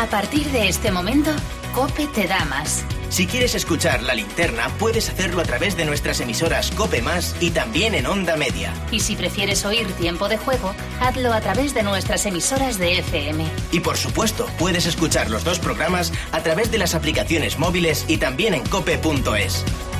A partir de este momento, COPE te da más. Si quieres escuchar La Linterna, puedes hacerlo a través de nuestras emisoras COPE Más y también en Onda Media. Y si prefieres oír Tiempo de Juego, hazlo a través de nuestras emisoras de FM. Y por supuesto, puedes escuchar los dos programas a través de las aplicaciones móviles y también en cope.es.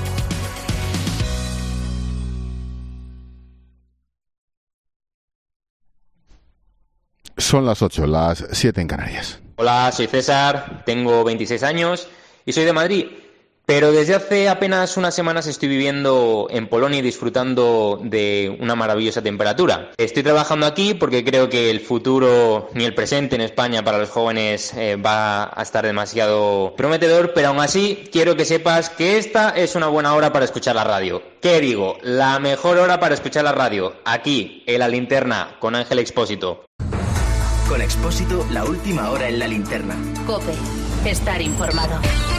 Son las 8, las 7 en Canarias. Hola, soy César, tengo 26 años y soy de Madrid, pero desde hace apenas unas semanas estoy viviendo en Polonia y disfrutando de una maravillosa temperatura. Estoy trabajando aquí porque creo que el futuro ni el presente en España para los jóvenes va a estar demasiado prometedor, pero aún así quiero que sepas que esta es una buena hora para escuchar la radio. ¿Qué digo? La mejor hora para escuchar la radio, aquí, en La Linterna, con Ángel Expósito. Con Expósito, la última hora en La Linterna. COPE, estar informado.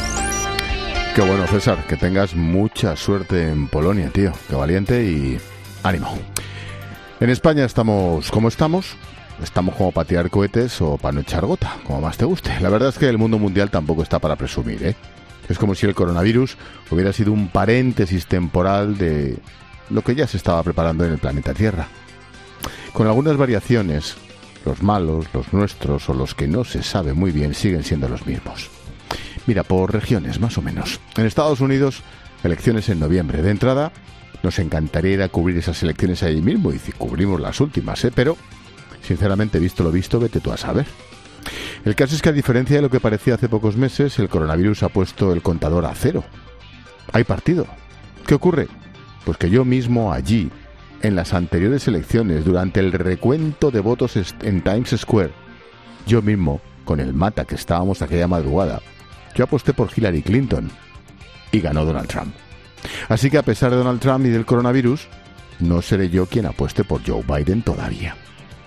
Qué bueno, César, que tengas mucha suerte en Polonia, tío. Qué valiente y ánimo. En España estamos como estamos. Estamos como para tirar cohetes o para no echar gota, como más te guste. La verdad es que el mundo mundial tampoco está para presumir, ¿eh? Es como si el coronavirus hubiera sido un paréntesis temporal de lo que ya se estaba preparando en el planeta Tierra. Con algunas variaciones. Los malos, los nuestros o los que no se sabe muy bien siguen siendo los mismos. Mira, por regiones más o menos. En Estados Unidos, elecciones en noviembre. De entrada, nos encantaría ir a cubrir esas elecciones allí mismo y cubrimos las últimas, pero, sinceramente, visto lo visto, vete tú a saber. El caso es que, a diferencia de lo que parecía hace pocos meses, el coronavirus ha puesto el contador a cero. Hay partido. ¿Qué ocurre? Pues que yo mismo allí, en las anteriores elecciones, durante el recuento de votos en Times Square, yo mismo, con el mata que estábamos aquella madrugada, yo aposté por Hillary Clinton y ganó Donald Trump. Así que a pesar de Donald Trump y del coronavirus, no seré yo quien apueste por Joe Biden todavía.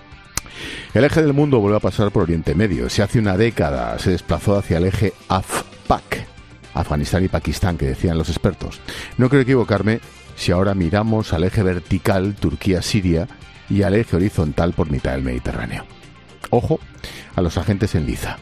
El eje del mundo vuelve a pasar por Oriente Medio. Si hace una década se desplazó hacia el eje AFPAC, Afganistán y Pakistán, que decían los expertos. No creo equivocarme si ahora miramos al eje vertical Turquía-Siria y al eje horizontal por mitad del Mediterráneo. Ojo a los agentes en liza.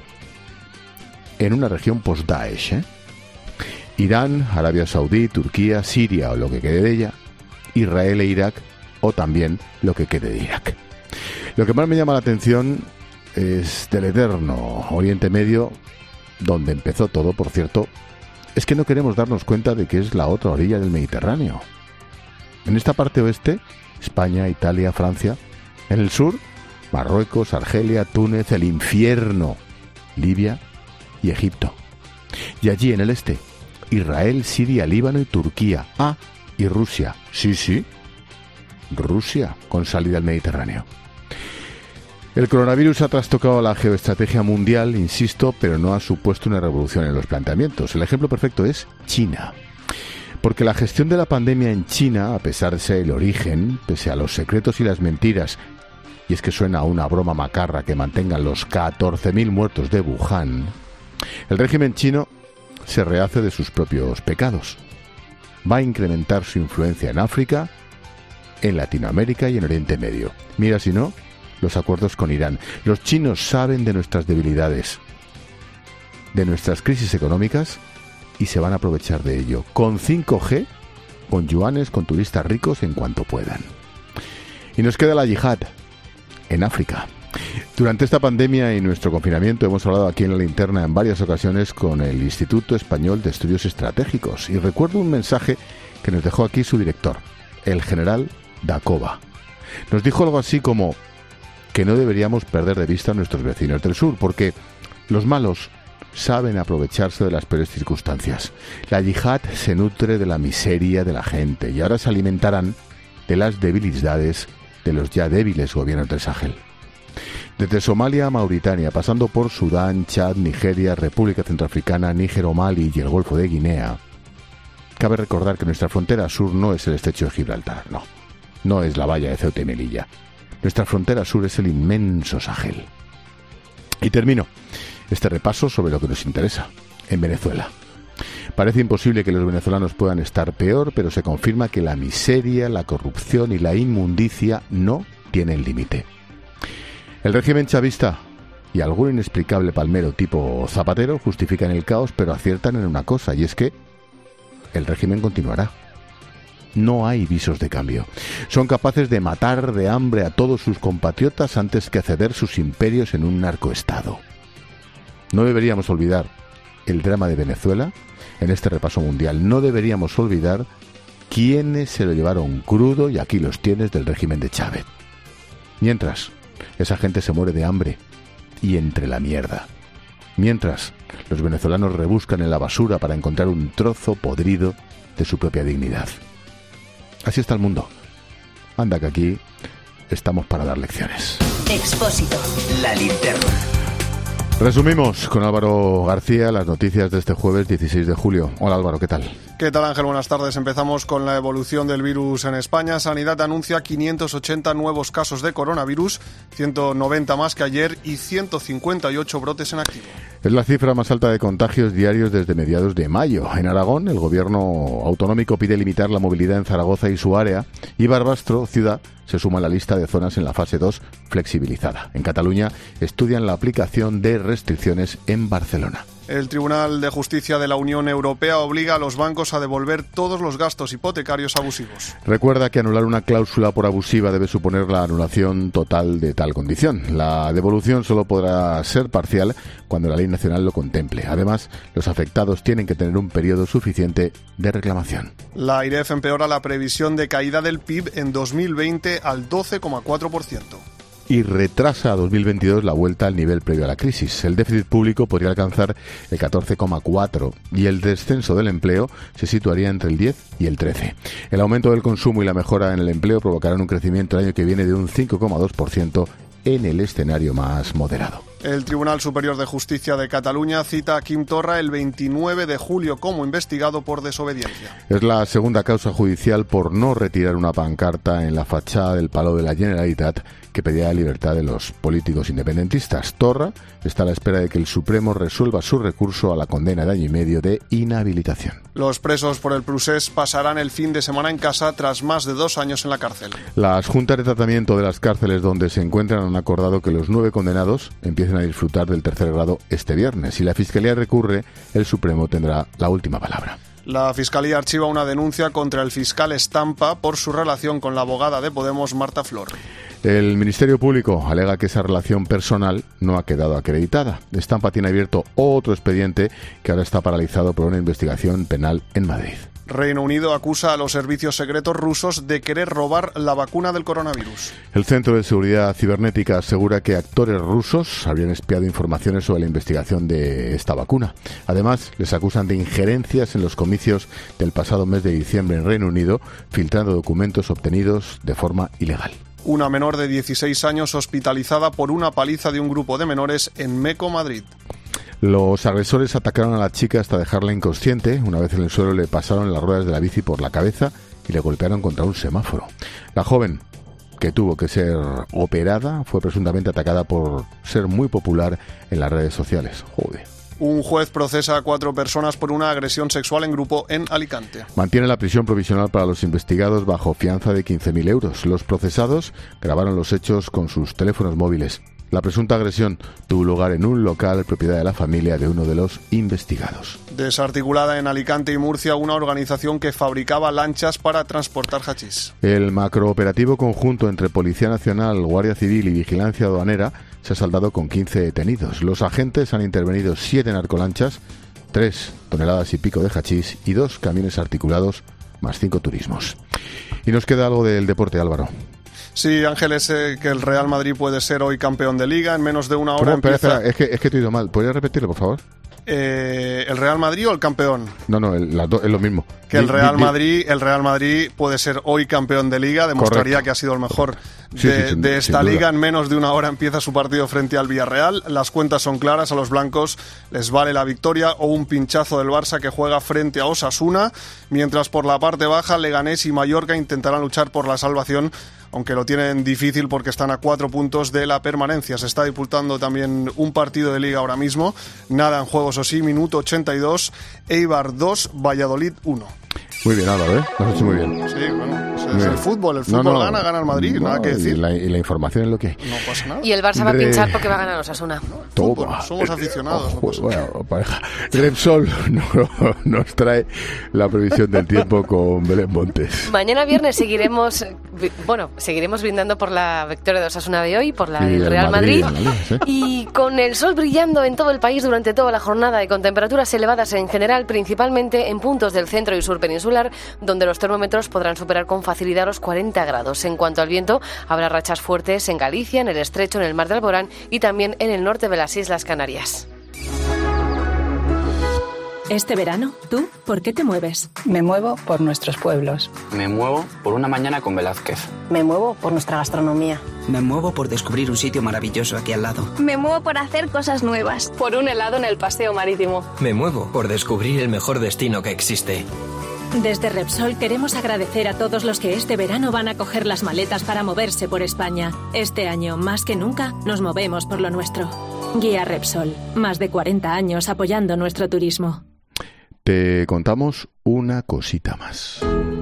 En una región post-Daesh, Irán, Arabia Saudí, Turquía, Siria o lo que quede de ella, Israel e Irak o también lo que quede de Irak. Lo que más me llama la atención es del eterno Oriente Medio, donde empezó todo, por cierto, es que no queremos darnos cuenta de que es la otra orilla del Mediterráneo. En esta parte oeste, España, Italia, Francia. En el sur, Marruecos, Argelia, Túnez, el infierno, Libia y Egipto. Y allí en el este, Israel, Siria, Líbano y Turquía. Ah, y Rusia. Sí, Rusia, con salida al Mediterráneo. El coronavirus ha trastocado la geoestrategia mundial, insisto, pero no ha supuesto una revolución en los planteamientos. El ejemplo perfecto es China. Porque la gestión de la pandemia en China, a pesar de ser el origen, pese a los secretos y las mentiras, y es que suena a una broma macarra que mantengan los 14.000 muertos de Wuhan, el régimen chino se rehace de sus propios pecados. Va a incrementar su influencia en África, en Latinoamérica y en Oriente Medio. Mira si no, los acuerdos con Irán. Los chinos saben de nuestras debilidades, de nuestras crisis económicas, y se van a aprovechar de ello. Con 5G, con yuanes, con turistas ricos en cuanto puedan. Y nos queda la yihad, en África. Durante esta pandemia y nuestro confinamiento hemos hablado aquí en La Linterna en varias ocasiones con el Instituto Español de Estudios Estratégicos. Y recuerdo un mensaje que nos dejó aquí su director, el general Dacoba. Nos dijo algo así como que no deberíamos perder de vista a nuestros vecinos del sur, porque los malos saben aprovecharse de las peores circunstancias. La yihad se nutre de la miseria de la gente y ahora se alimentarán de las debilidades de los ya débiles gobiernos del Sahel. Desde Somalia a Mauritania, pasando por Sudán, Chad, Nigeria, República Centroafricana, Níger o Mali y el Golfo de Guinea, cabe recordar que nuestra frontera sur no es el estrecho de Gibraltar, no es la valla de Ceuta y Melilla. Nuestra frontera sur es el inmenso Sahel. Y termino este repaso sobre lo que nos interesa, en Venezuela. Parece imposible que los venezolanos puedan estar peor, pero se confirma que la miseria, la corrupción y la inmundicia no tienen límite. El régimen chavista y algún inexplicable palmero tipo Zapatero justifican el caos, pero aciertan en una cosa, y es que el régimen continuará. No hay visos de cambio. Son capaces de matar de hambre a todos sus compatriotas antes que ceder sus imperios en un narcoestado. No deberíamos olvidar el drama de Venezuela en este repaso mundial. No deberíamos olvidar quiénes se lo llevaron crudo, y aquí los tienes, del régimen de Chávez. Mientras, esa gente se muere de hambre y entre la mierda. Mientras, los venezolanos rebuscan en la basura para encontrar un trozo podrido de su propia dignidad. Así está el mundo. Anda que aquí estamos para dar lecciones. Expósito. La linterna. Resumimos con Álvaro García las noticias de este jueves 16 de julio. Hola Álvaro, ¿qué tal? ¿Qué tal, Ángel? Buenas tardes. Empezamos con la evolución del virus en España. Sanidad anuncia 580 nuevos casos de coronavirus, 190 más que ayer y 158 brotes en activo. Es la cifra más alta de contagios diarios desde mediados de mayo. En Aragón, el gobierno autonómico pide limitar la movilidad en Zaragoza y su área, y Barbastro, ciudad, se suma a la lista de zonas en la fase 2 flexibilizada. En Cataluña estudian la aplicación de restricciones en Barcelona. El Tribunal de Justicia de la Unión Europea obliga a los bancos a devolver todos los gastos hipotecarios abusivos. Recuerda que anular una cláusula por abusiva debe suponer la anulación total de tal condición. La devolución solo podrá ser parcial cuando la ley nacional lo contemple. Además, los afectados tienen que tener un periodo suficiente de reclamación. La AIREF empeora la previsión de caída del PIB en 2020 al 12,4%. Y retrasa a 2022 la vuelta al nivel previo a la crisis. El déficit público podría alcanzar el 14,4% y el descenso del empleo se situaría entre el 10 y el 13%. El aumento del consumo y la mejora en el empleo provocarán un crecimiento el año que viene de un 5,2% en el escenario más moderado. El Tribunal Superior de Justicia de Cataluña cita a Quim Torra el 29 de julio como investigado por desobediencia. Es la segunda causa judicial por no retirar una pancarta en la fachada del Palau de la Generalitat que pedía la libertad de los políticos independentistas. Torra está a la espera de que el Supremo resuelva su recurso a la condena de año y medio de inhabilitación. Los presos por el procés pasarán el fin de semana en casa tras más de 2 años en la cárcel. Las juntas de tratamiento de las cárceles donde se encuentran han acordado que los 9 condenados empiecen a disfrutar del tercer grado este viernes. Si la Fiscalía recurre, el Supremo tendrá la última palabra. La Fiscalía archiva una denuncia contra el fiscal Estampa por su relación con la abogada de Podemos, Marta Flor. El Ministerio Público alega que esa relación personal no ha quedado acreditada. Estampa tiene abierto otro expediente que ahora está paralizado por una investigación penal en Madrid. Reino Unido acusa a los servicios secretos rusos de querer robar la vacuna del coronavirus. El Centro de Seguridad Cibernética asegura que actores rusos habrían espiado informaciones sobre la investigación de esta vacuna. Además, les acusan de injerencias en los comicios del pasado mes de diciembre en Reino Unido, filtrando documentos obtenidos de forma ilegal. Una menor de 16 años hospitalizada por una paliza de un grupo de menores en Meco, Madrid. Los agresores atacaron a la chica hasta dejarla inconsciente. Una vez en el suelo le pasaron las ruedas de la bici por la cabeza y le golpearon contra un semáforo. La joven, que tuvo que ser operada, fue presuntamente atacada por ser muy popular en las redes sociales. Joder. Un juez procesa a 4 personas por una agresión sexual en grupo en Alicante. Mantiene la prisión provisional para los investigados bajo fianza de 15.000 euros. Los procesados grabaron los hechos con sus teléfonos móviles. La presunta agresión tuvo lugar en un local propiedad de la familia de uno de los investigados. Desarticulada en Alicante y Murcia una organización que fabricaba lanchas para transportar hachís. El macrooperativo conjunto entre Policía Nacional, Guardia Civil y Vigilancia Aduanera se ha saldado con 15 detenidos. Los agentes han intervenido 7 narcolanchas, 3 toneladas y pico de hachís y 2 camiones articulados, más 5 turismos. Y nos queda algo del deporte, Álvaro. Sí, Ángel, es que el Real Madrid puede ser hoy campeón de Liga. En menos de una hora Espera, es que te he oído mal. ¿Podrías repetirlo, por favor? ¿El Real Madrid o el campeón? No, es lo mismo. Que el Real Madrid puede ser hoy campeón de Liga, demostraría Correcto. Que ha sido el mejor de esta Liga. En menos de una hora empieza su partido frente al Villarreal. Las cuentas son claras, a los blancos les vale la victoria o un pinchazo del Barça que juega frente a Osasuna, mientras por la parte baja Leganés y Mallorca intentarán luchar por la salvación, aunque lo tienen difícil porque están a 4 puntos de la permanencia. Se está disputando también un partido de Liga ahora mismo, nada en juego, eso sí, minuto 82, Eibar 2, Valladolid 1. Muy bien, Álvaro, ¿eh? Lo has hecho muy bien. Sí, bueno, es el fútbol. El fútbol gana el Madrid, nada que decir. Y la información es lo que hay. No pasa nada. Y el Barça va a pinchar porque va a ganar Osasuna. Toma. Somos aficionados. Bueno, pareja. Repsol nos trae la previsión del tiempo con Belén Montes. Mañana viernes seguiremos brindando por la victoria de Osasuna de hoy, por la del Real Madrid. ¿Sí? Y con el sol brillando en todo el país durante toda la jornada y con temperaturas elevadas en general, principalmente en puntos del centro y sur peninsular, donde los termómetros podrán superar con facilidad los 40 grados. En cuanto al viento, habrá rachas fuertes en Galicia, en el Estrecho, en el Mar de Alborán y también en el norte de las Islas Canarias. Este verano, ¿tú por qué te mueves? Me muevo por nuestros pueblos. Me muevo por una mañana con Velázquez. Me muevo por nuestra gastronomía. Me muevo por descubrir un sitio maravilloso aquí al lado. Me muevo por hacer cosas nuevas. Por un helado en el paseo marítimo. Me muevo por descubrir el mejor destino que existe. Desde Repsol queremos agradecer a todos los que este verano van a coger las maletas para moverse por España. Este año, más que nunca, nos movemos por lo nuestro. Guía Repsol. Más de 40 años apoyando nuestro turismo. Te contamos una cosita más.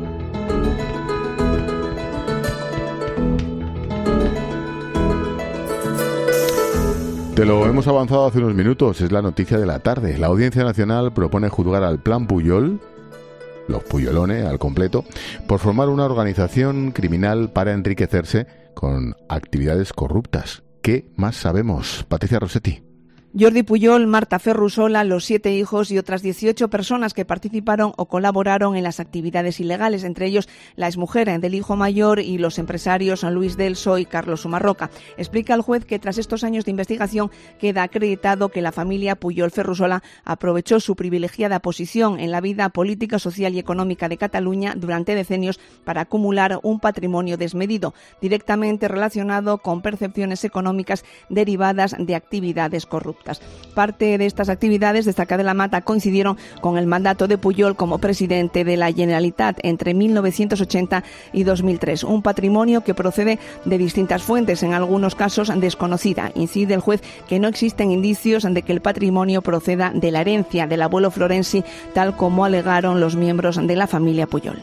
Te lo hemos avanzado hace unos minutos, es la noticia de la tarde. La Audiencia Nacional propone juzgar al Plan Pujol, los Pujolones al completo, por formar una organización criminal para enriquecerse con actividades corruptas. ¿Qué más sabemos? Patricia Rossetti. Jordi Pujol, Marta Ferrusola, los 7 hijos y otras 18 personas que participaron o colaboraron en las actividades ilegales, entre ellos la exmujer del hijo mayor y los empresarios Luis Delso y Carlos Sumarroca. Explica el juez que tras estos años de investigación queda acreditado que la familia Pujol Ferrusola aprovechó su privilegiada posición en la vida política, social y económica de Cataluña durante decenios para acumular un patrimonio desmedido, directamente relacionado con percepciones económicas derivadas de actividades corruptas. Parte de estas actividades, destaca de la Mata, coincidieron con el mandato de Pujol como presidente de la Generalitat entre 1980 y 2003. Un patrimonio que procede de distintas fuentes, en algunos casos desconocida. Incide el juez que no existen indicios de que el patrimonio proceda de la herencia del abuelo Florenzi, tal como alegaron los miembros de la familia Pujol.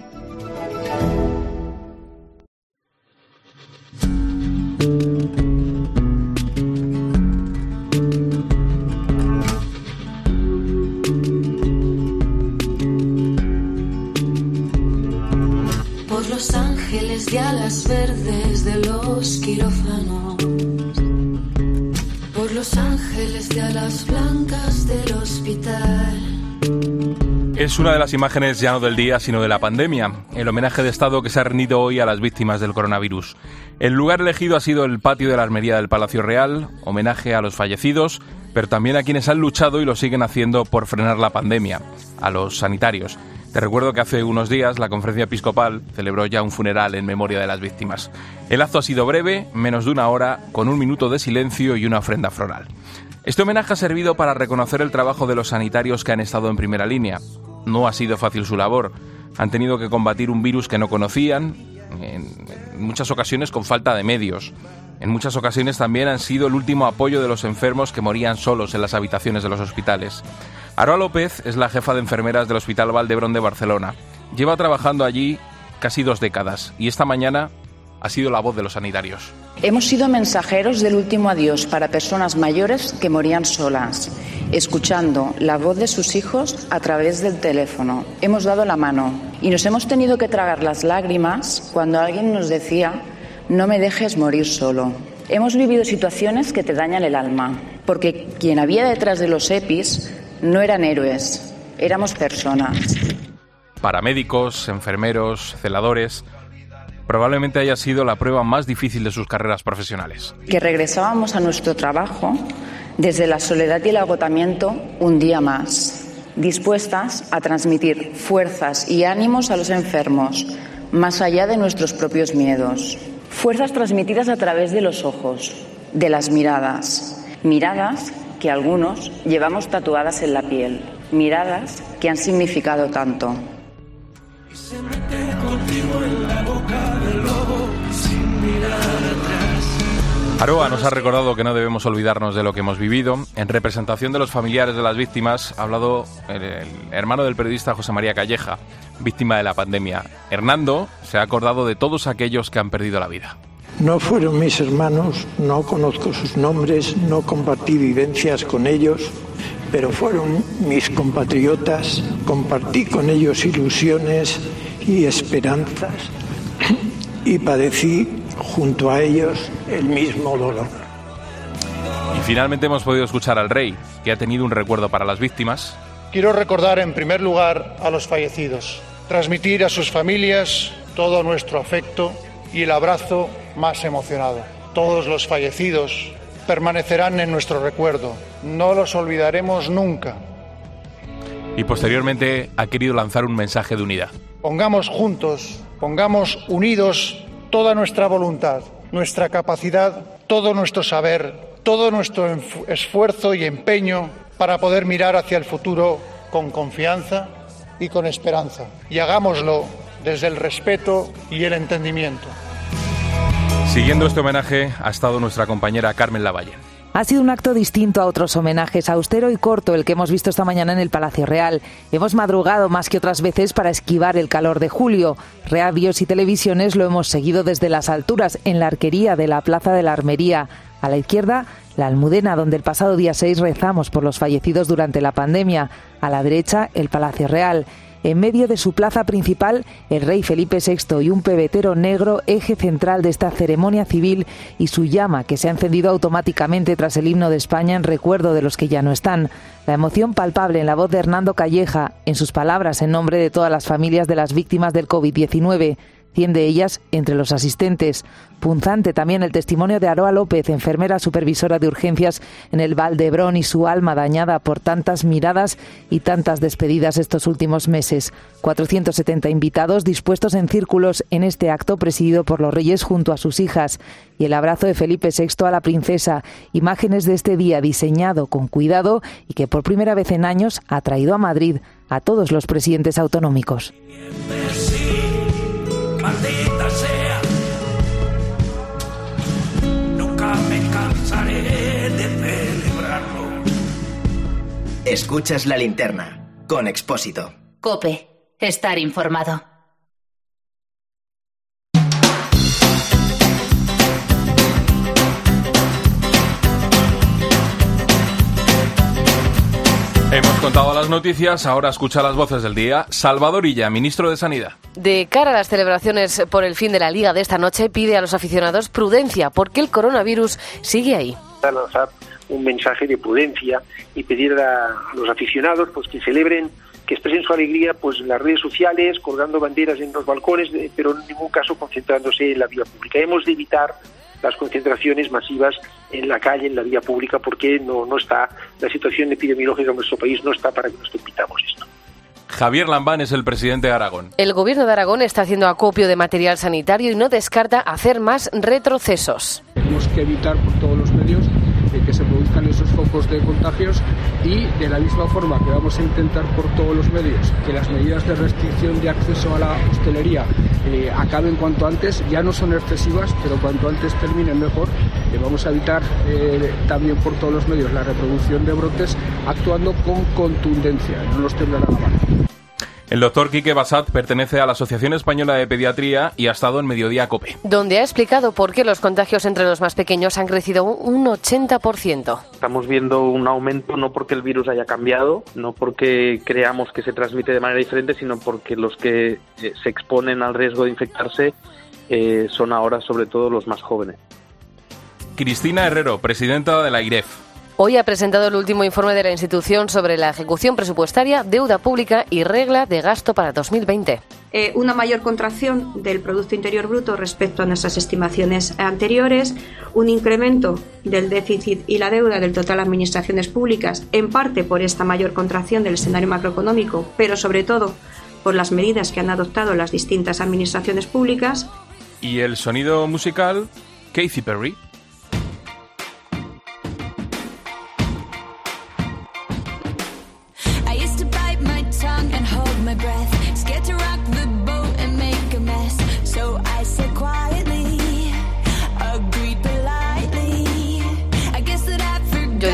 Los ángeles de alas verdes de los quirófanos, por los ángeles de alas blancas del hospital. Es una de las imágenes ya no del día, sino de la pandemia, el homenaje de Estado que se ha rendido hoy a las víctimas del coronavirus. El lugar elegido ha sido el patio de la Armería del Palacio Real, homenaje a los fallecidos, pero también a quienes han luchado y lo siguen haciendo por frenar la pandemia, a los sanitarios. Te recuerdo que hace unos días la Conferencia Episcopal celebró ya un funeral en memoria de las víctimas. El acto ha sido breve, menos de una hora, con 1 minuto de silencio y una ofrenda floral. Este homenaje ha servido para reconocer el trabajo de los sanitarios que han estado en primera línea. No ha sido fácil su labor. Han tenido que combatir un virus que no conocían, en muchas ocasiones con falta de medios. En muchas ocasiones también han sido el último apoyo de los enfermos que morían solos en las habitaciones de los hospitales. Aroa López es la jefa de enfermeras del Hospital Vall d'Hebron de Barcelona. Lleva trabajando allí casi 2 décadas y esta mañana ha sido la voz de los sanitarios. Hemos sido mensajeros del último adiós para personas mayores que morían solas, escuchando la voz de sus hijos a través del teléfono. Hemos dado la mano y nos hemos tenido que tragar las lágrimas cuando alguien nos decía: no me dejes morir solo. Hemos vivido situaciones que te dañan el alma, porque quien había detrás de los EPIs no eran héroes, éramos personas. Paramédicos, enfermeros, celadores. Probablemente haya sido la prueba más difícil de sus carreras profesionales. Que regresábamos a nuestro trabajo desde la soledad y el agotamiento un día más, dispuestas a transmitir fuerzas y ánimos a los enfermos, más allá de nuestros propios miedos. Fuerzas transmitidas a través de los ojos, de las miradas. Miradas que algunos llevamos tatuadas en la piel, miradas que han significado tanto. Y se mete contigo en la boca del lobo sin mirar atrás. Aroa nos ha recordado que no debemos olvidarnos de lo que hemos vivido. En representación de los familiares de las víctimas ha hablado el hermano del periodista José María Calleja, víctima de la pandemia. Hernando se ha acordado de todos aquellos que han perdido la vida. No fueron mis hermanos, no conozco sus nombres, no compartí vivencias con ellos, pero fueron mis compatriotas, compartí con ellos ilusiones y esperanzas y padecí junto a ellos el mismo dolor. Y finalmente hemos podido escuchar al rey, que ha tenido un recuerdo para las víctimas. Quiero recordar en primer lugar a los fallecidos, transmitir a sus familias todo nuestro afecto y el abrazo más emocionado. Todos los fallecidos permanecerán en nuestro recuerdo, no los olvidaremos nunca. Y posteriormente ha querido lanzar un mensaje de unidad. Pongamos juntos, pongamos unidos toda nuestra voluntad, nuestra capacidad, todo nuestro saber, todo nuestro esfuerzo y empeño para poder mirar hacia el futuro con confianza y con esperanza. Y hagámoslo desde el respeto y el entendimiento. Siguiendo este homenaje ha estado nuestra compañera Carmen Lavalle. Ha sido un acto distinto a otros homenajes, austero y corto, el que hemos visto esta mañana en el Palacio Real. Hemos madrugado más que otras veces para esquivar el calor de julio. Radios y televisiones lo hemos seguido desde las alturas, en la arquería de la Plaza de la Armería. A la izquierda, la Almudena, donde el pasado día 6 rezamos por los fallecidos durante la pandemia. A la derecha, el Palacio Real. En medio de su plaza principal, el rey Felipe VI y un pebetero negro, eje central de esta ceremonia civil, y su llama, que se ha encendido automáticamente tras el himno de España en recuerdo de los que ya no están. La emoción palpable en la voz de Hernando Calleja, en sus palabras en nombre de todas las familias de las víctimas del COVID-19, 100 de ellas entre los asistentes. Punzante también el testimonio de Aroa López, enfermera supervisora de urgencias en el Vall d'Hebron, y su alma dañada por tantas miradas y tantas despedidas estos últimos meses. 470 invitados dispuestos en círculos en este acto presidido por los reyes junto a sus hijas, y el abrazo de Felipe VI a la princesa, imágenes de este día diseñado con cuidado y que por primera vez en años ha traído a Madrid a todos los presidentes autonómicos. Maldita sea, nunca me cansaré de celebrarlo. Escuchas La Linterna con Expósito. COPE, estar informado. Hemos contado las noticias, ahora escucha las voces del día. Salvador Illa, ministro de Sanidad. De cara a las celebraciones por el fin de la Liga de esta noche, pide a los aficionados prudencia, porque el coronavirus sigue ahí. Lanzar un mensaje de prudencia y pedir a los aficionados pues que celebren, que expresen su alegría pues en las redes sociales, colgando banderas en los balcones, pero en ningún caso concentrándose en la vía pública. Hemos de evitar las concentraciones masivas en la calle, en la vía pública, porque no está, la situación epidemiológica en nuestro país no está para que nos permitamos esto. Javier Lambán es el presidente de Aragón. El gobierno de Aragón está haciendo acopio de material sanitario y no descarta hacer más retrocesos. Tenemos que evitar por todos los medios que se produzcan esos focos de contagios, y de la misma forma que vamos a intentar por todos los medios que las medidas de restricción de acceso a la hostelería acaben cuanto antes. Ya no son excesivas, pero cuanto antes terminen mejor. Vamos a evitar también por todos los medios la reproducción de brotes, actuando con contundencia, no los tendrán a la mano. El doctor Quique Bassat pertenece a la Asociación Española de Pediatría y ha estado en Mediodía COPE. Donde ha explicado por qué los contagios entre los más pequeños han crecido un 80%. Estamos viendo un aumento no porque el virus haya cambiado, no porque creamos que se transmite de manera diferente, sino porque los que se exponen al riesgo de infectarse son ahora sobre todo los más jóvenes. Cristina Herrero, presidenta de la AIREF. Hoy ha presentado el último informe de la institución sobre la ejecución presupuestaria, deuda pública y regla de gasto para 2020. Una mayor contracción del Producto Interior Bruto respecto a nuestras estimaciones anteriores, un incremento del déficit y la deuda del total de administraciones públicas, en parte por esta mayor contracción del escenario macroeconómico, pero sobre todo por las medidas que han adoptado las distintas administraciones públicas. Y el sonido musical, Katy Perry. So I said quietly, agreed politely.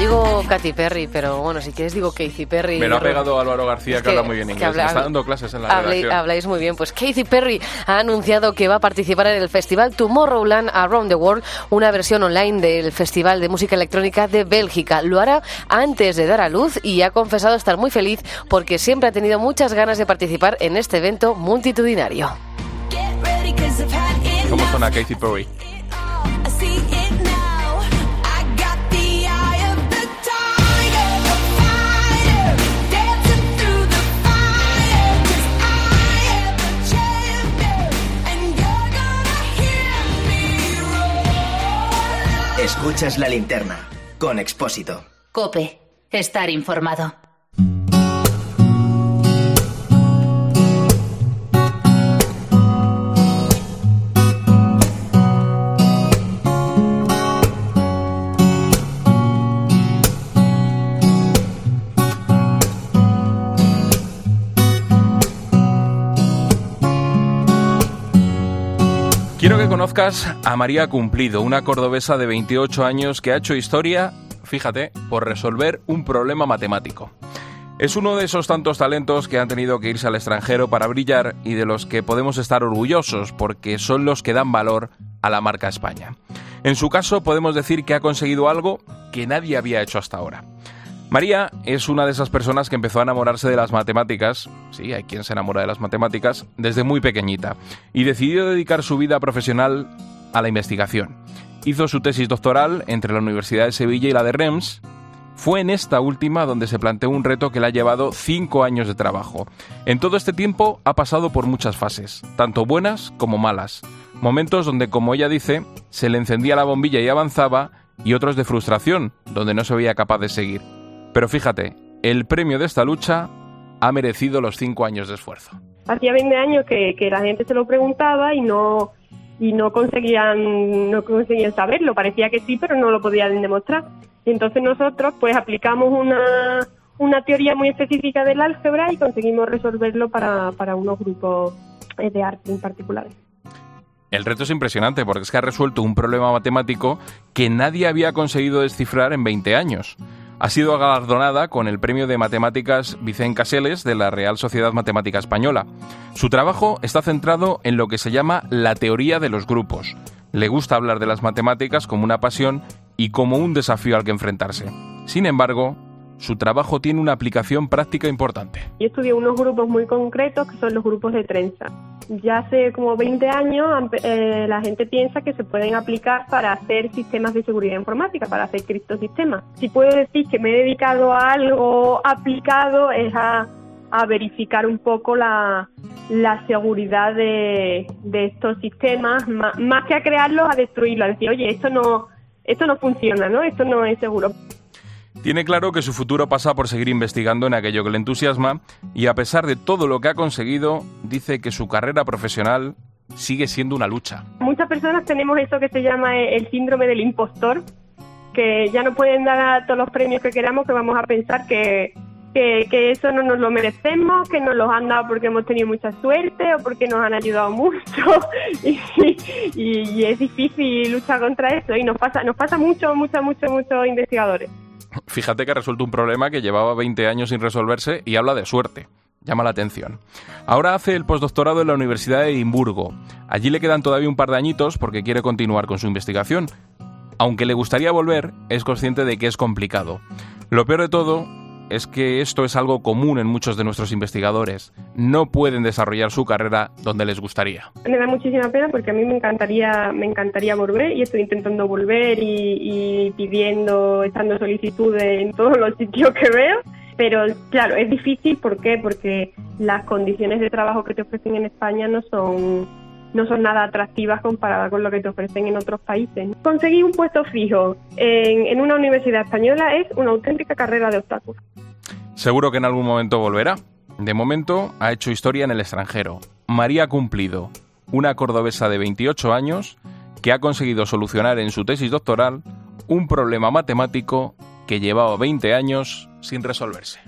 digo Katy Perry, pero bueno, si quieres digo Katy Perry. Me lo ha pegado Álvaro García, que habla muy bien inglés. Me está dando clases en la redacción. Habláis muy bien. Pues Katy Perry ha anunciado que va a participar en el festival Tomorrowland Around the World, una versión online del Festival de Música Electrónica de Bélgica. Lo hará antes de dar a luz y ha confesado estar muy feliz porque siempre ha tenido muchas ganas de participar en este evento multitudinario. ¿Cómo suena Katy Perry? Escuchas La Linterna con Expósito. COPE. Estar informado. Quiero que conozcas a María Cumplido, una cordobesa de 28 años que ha hecho historia, fíjate, por resolver un problema matemático. Es uno de esos tantos talentos que han tenido que irse al extranjero para brillar y de los que podemos estar orgullosos porque son los que dan valor a la marca España. En su caso podemos decir que ha conseguido algo que nadie había hecho hasta ahora. María es una de esas personas que empezó a enamorarse de las matemáticas, sí, hay quien se enamora de las matemáticas, desde muy pequeñita, y decidió dedicar su vida profesional a la investigación. Hizo su tesis doctoral entre la Universidad de Sevilla y la de Rennes. Fue en esta última donde se planteó un reto que le ha llevado 5 años de trabajo. En todo este tiempo ha pasado por muchas fases, tanto buenas como malas. Momentos donde, como ella dice, se le encendía la bombilla y avanzaba, y otros de frustración, donde no se veía capaz de seguir. Pero fíjate, el premio de esta lucha ha merecido los 5 años de esfuerzo. Hacía 20 años que la gente se lo preguntaba y no conseguían saberlo. Parecía que sí, pero no lo podían demostrar. Y entonces nosotros pues aplicamos una teoría muy específica del álgebra y conseguimos resolverlo para unos grupos de arte en particular. El reto es impresionante porque es que ha resuelto un problema matemático que nadie había conseguido descifrar en 20 años. Ha sido galardonada con el Premio de Matemáticas Vicent Caseles de la Real Sociedad Matemática Española. Su trabajo está centrado en lo que se llama la teoría de los grupos. Le gusta hablar de las matemáticas como una pasión y como un desafío al que enfrentarse. Sin embargo, su trabajo tiene una aplicación práctica importante. Yo estudié unos grupos muy concretos que son los grupos de trenza. Ya hace como 20 años la gente piensa que se pueden aplicar para hacer sistemas de seguridad informática, para hacer criptosistemas. Si puedo decir que me he dedicado a algo aplicado es a verificar un poco la seguridad de estos sistemas, más que a crearlos, a destruirlos, a decir, oye, esto no funciona, ¿no? Esto no es seguro. Tiene claro que su futuro pasa por seguir investigando en aquello que le entusiasma y a pesar de todo lo que ha conseguido, dice que su carrera profesional sigue siendo una lucha. Muchas personas tenemos eso que se llama el síndrome del impostor, que ya no pueden dar todos los premios que queramos, que vamos a pensar que eso no nos lo merecemos, que nos los han dado porque hemos tenido mucha suerte o porque nos han ayudado mucho y es difícil luchar contra eso y nos pasa muchos investigadores. Fíjate que ha resuelto un problema que llevaba 20 años sin resolverse y habla de suerte. Llama la atención. Ahora hace el postdoctorado en la Universidad de Edimburgo. Allí le quedan todavía un par de añitos porque quiere continuar con su investigación. Aunque le gustaría volver, es consciente de que es complicado. Lo peor de todo es que esto es algo común en muchos de nuestros investigadores. No pueden desarrollar su carrera donde les gustaría. Me da muchísima pena porque a mí me encantaría volver y estoy intentando volver y pidiendo, echando solicitudes en todos los sitios que veo. Pero claro, es difícil. ¿Por qué? Porque las condiciones de trabajo que te ofrecen en España no son nada atractivas comparadas con lo que te ofrecen en otros países. Conseguir un puesto fijo en una universidad española es una auténtica carrera de obstáculos. Seguro que en algún momento volverá. De momento ha hecho historia en el extranjero. María Cumplido, una cordobesa de 28 años que ha conseguido solucionar en su tesis doctoral un problema matemático que llevaba 20 años sin resolverse.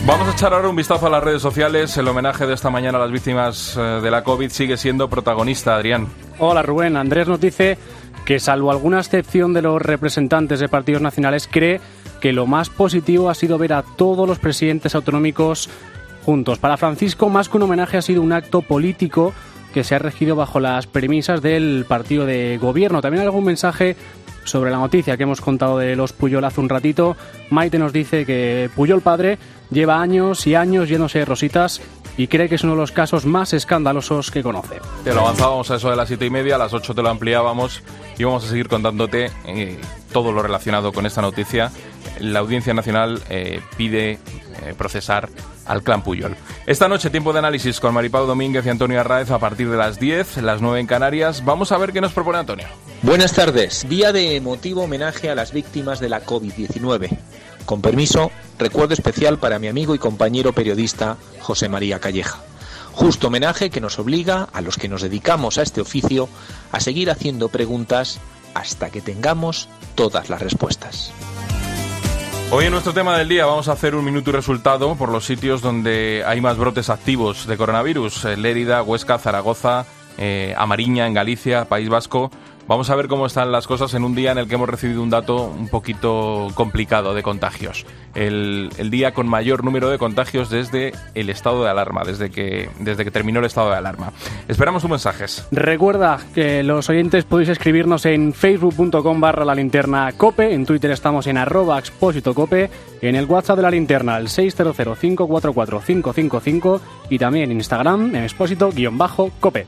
Vamos a echar ahora un vistazo a las redes sociales. El homenaje de esta mañana a las víctimas de la COVID sigue siendo protagonista, Adrián. Hola Rubén, Andrés nos dice que salvo alguna excepción de los representantes de partidos nacionales, cree que lo más positivo ha sido ver a todos los presidentes autonómicos juntos. Para Francisco, más que un homenaje, ha sido un acto político que se ha regido bajo las premisas del partido de gobierno. También hay algún mensaje sobre la noticia que hemos contado de los Puyol hace un ratito. Maite nos dice que Puyol padre lleva años y años yéndose de rositas y cree que es uno de los casos más escandalosos que conoce. Te lo avanzábamos a eso de las 7:30, a las 8 te lo ampliábamos y vamos a seguir contándote todo lo relacionado con esta noticia. La Audiencia Nacional pide procesar al clan Puyol. Esta noche, tiempo de análisis con Maripau Domínguez y Antonio Arráez a partir de las 10, las 9 en Canarias. Vamos a ver qué nos propone Antonio. Buenas tardes. Día de emotivo homenaje a las víctimas de la COVID-19. Con permiso, recuerdo especial para mi amigo y compañero periodista José María Calleja. Justo homenaje que nos obliga, a los que nos dedicamos a este oficio, a seguir haciendo preguntas hasta que tengamos todas las respuestas. Hoy en nuestro tema del día vamos a hacer un minuto y resultado por los sitios donde hay más brotes activos de coronavirus. Lérida, Huesca, Zaragoza, a Mariña, en Galicia, País Vasco. Vamos a ver cómo están las cosas en un día en el que hemos recibido un dato un poquito complicado de contagios. El día con mayor número de contagios desde el estado de alarma, desde que terminó el estado de alarma. Esperamos tus mensajes. Recuerda que los oyentes podéis escribirnos en facebook.com/lalinternacope, en Twitter estamos en @expósitocope, en el WhatsApp de la linterna, el 600-544-555 y también en Instagram en expósito_cope.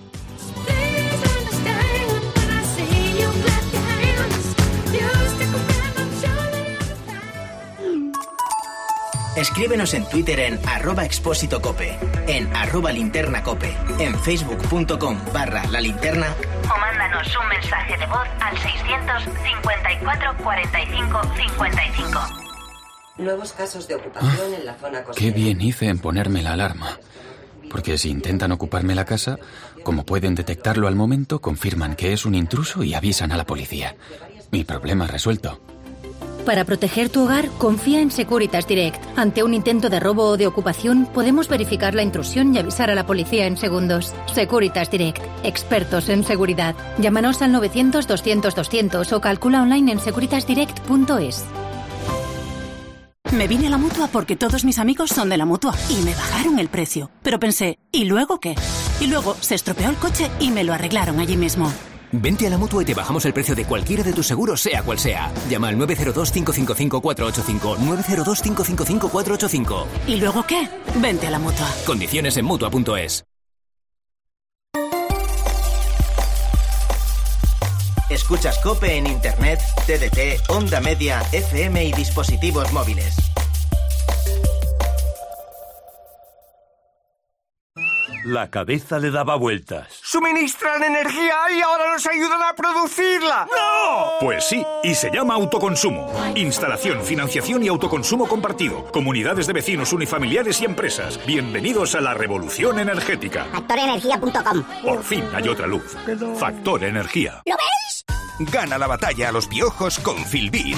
Escríbenos en Twitter en @expósitocope, en @linternacope, en facebook.com/lalinterna o mándanos un mensaje de voz al 654 45 55. Nuevos casos de ocupación en la zona costera. Qué bien hice en ponerme la alarma. Porque si intentan ocuparme la casa, como pueden detectarlo al momento, confirman que es un intruso y avisan a la policía. Mi problema resuelto. Para proteger tu hogar, confía en Securitas Direct. Ante un intento de robo o de ocupación, podemos verificar la intrusión y avisar a la policía en segundos. Securitas Direct, expertos en seguridad. Llámanos al 900-200-200 o calcula online en securitasdirect.es. Me vine a la Mutua porque todos mis amigos son de la Mutua y me bajaron el precio. Pero pensé, ¿y luego qué? Y luego se estropeó el coche y me lo arreglaron allí mismo. Vente a la Mutua y te bajamos el precio de cualquiera de tus seguros, sea cual sea. Llama al 902-555-485. 902-555-485. ¿Y luego qué? Vente a la Mutua. Condiciones en Mutua.es. Escuchas COPE en Internet, TDT, Onda Media, FM y dispositivos móviles. La cabeza le daba vueltas. ¡Suministran energía y ahora nos ayudan a producirla! ¡No! Pues sí, y se llama autoconsumo. Instalación, financiación y autoconsumo compartido. Comunidades de vecinos, unifamiliares y empresas. Bienvenidos a la revolución energética. Factorenergia.com. Por fin hay otra luz. Factor Energía. ¿Lo veis? Gana la batalla a los piojos con Filbit.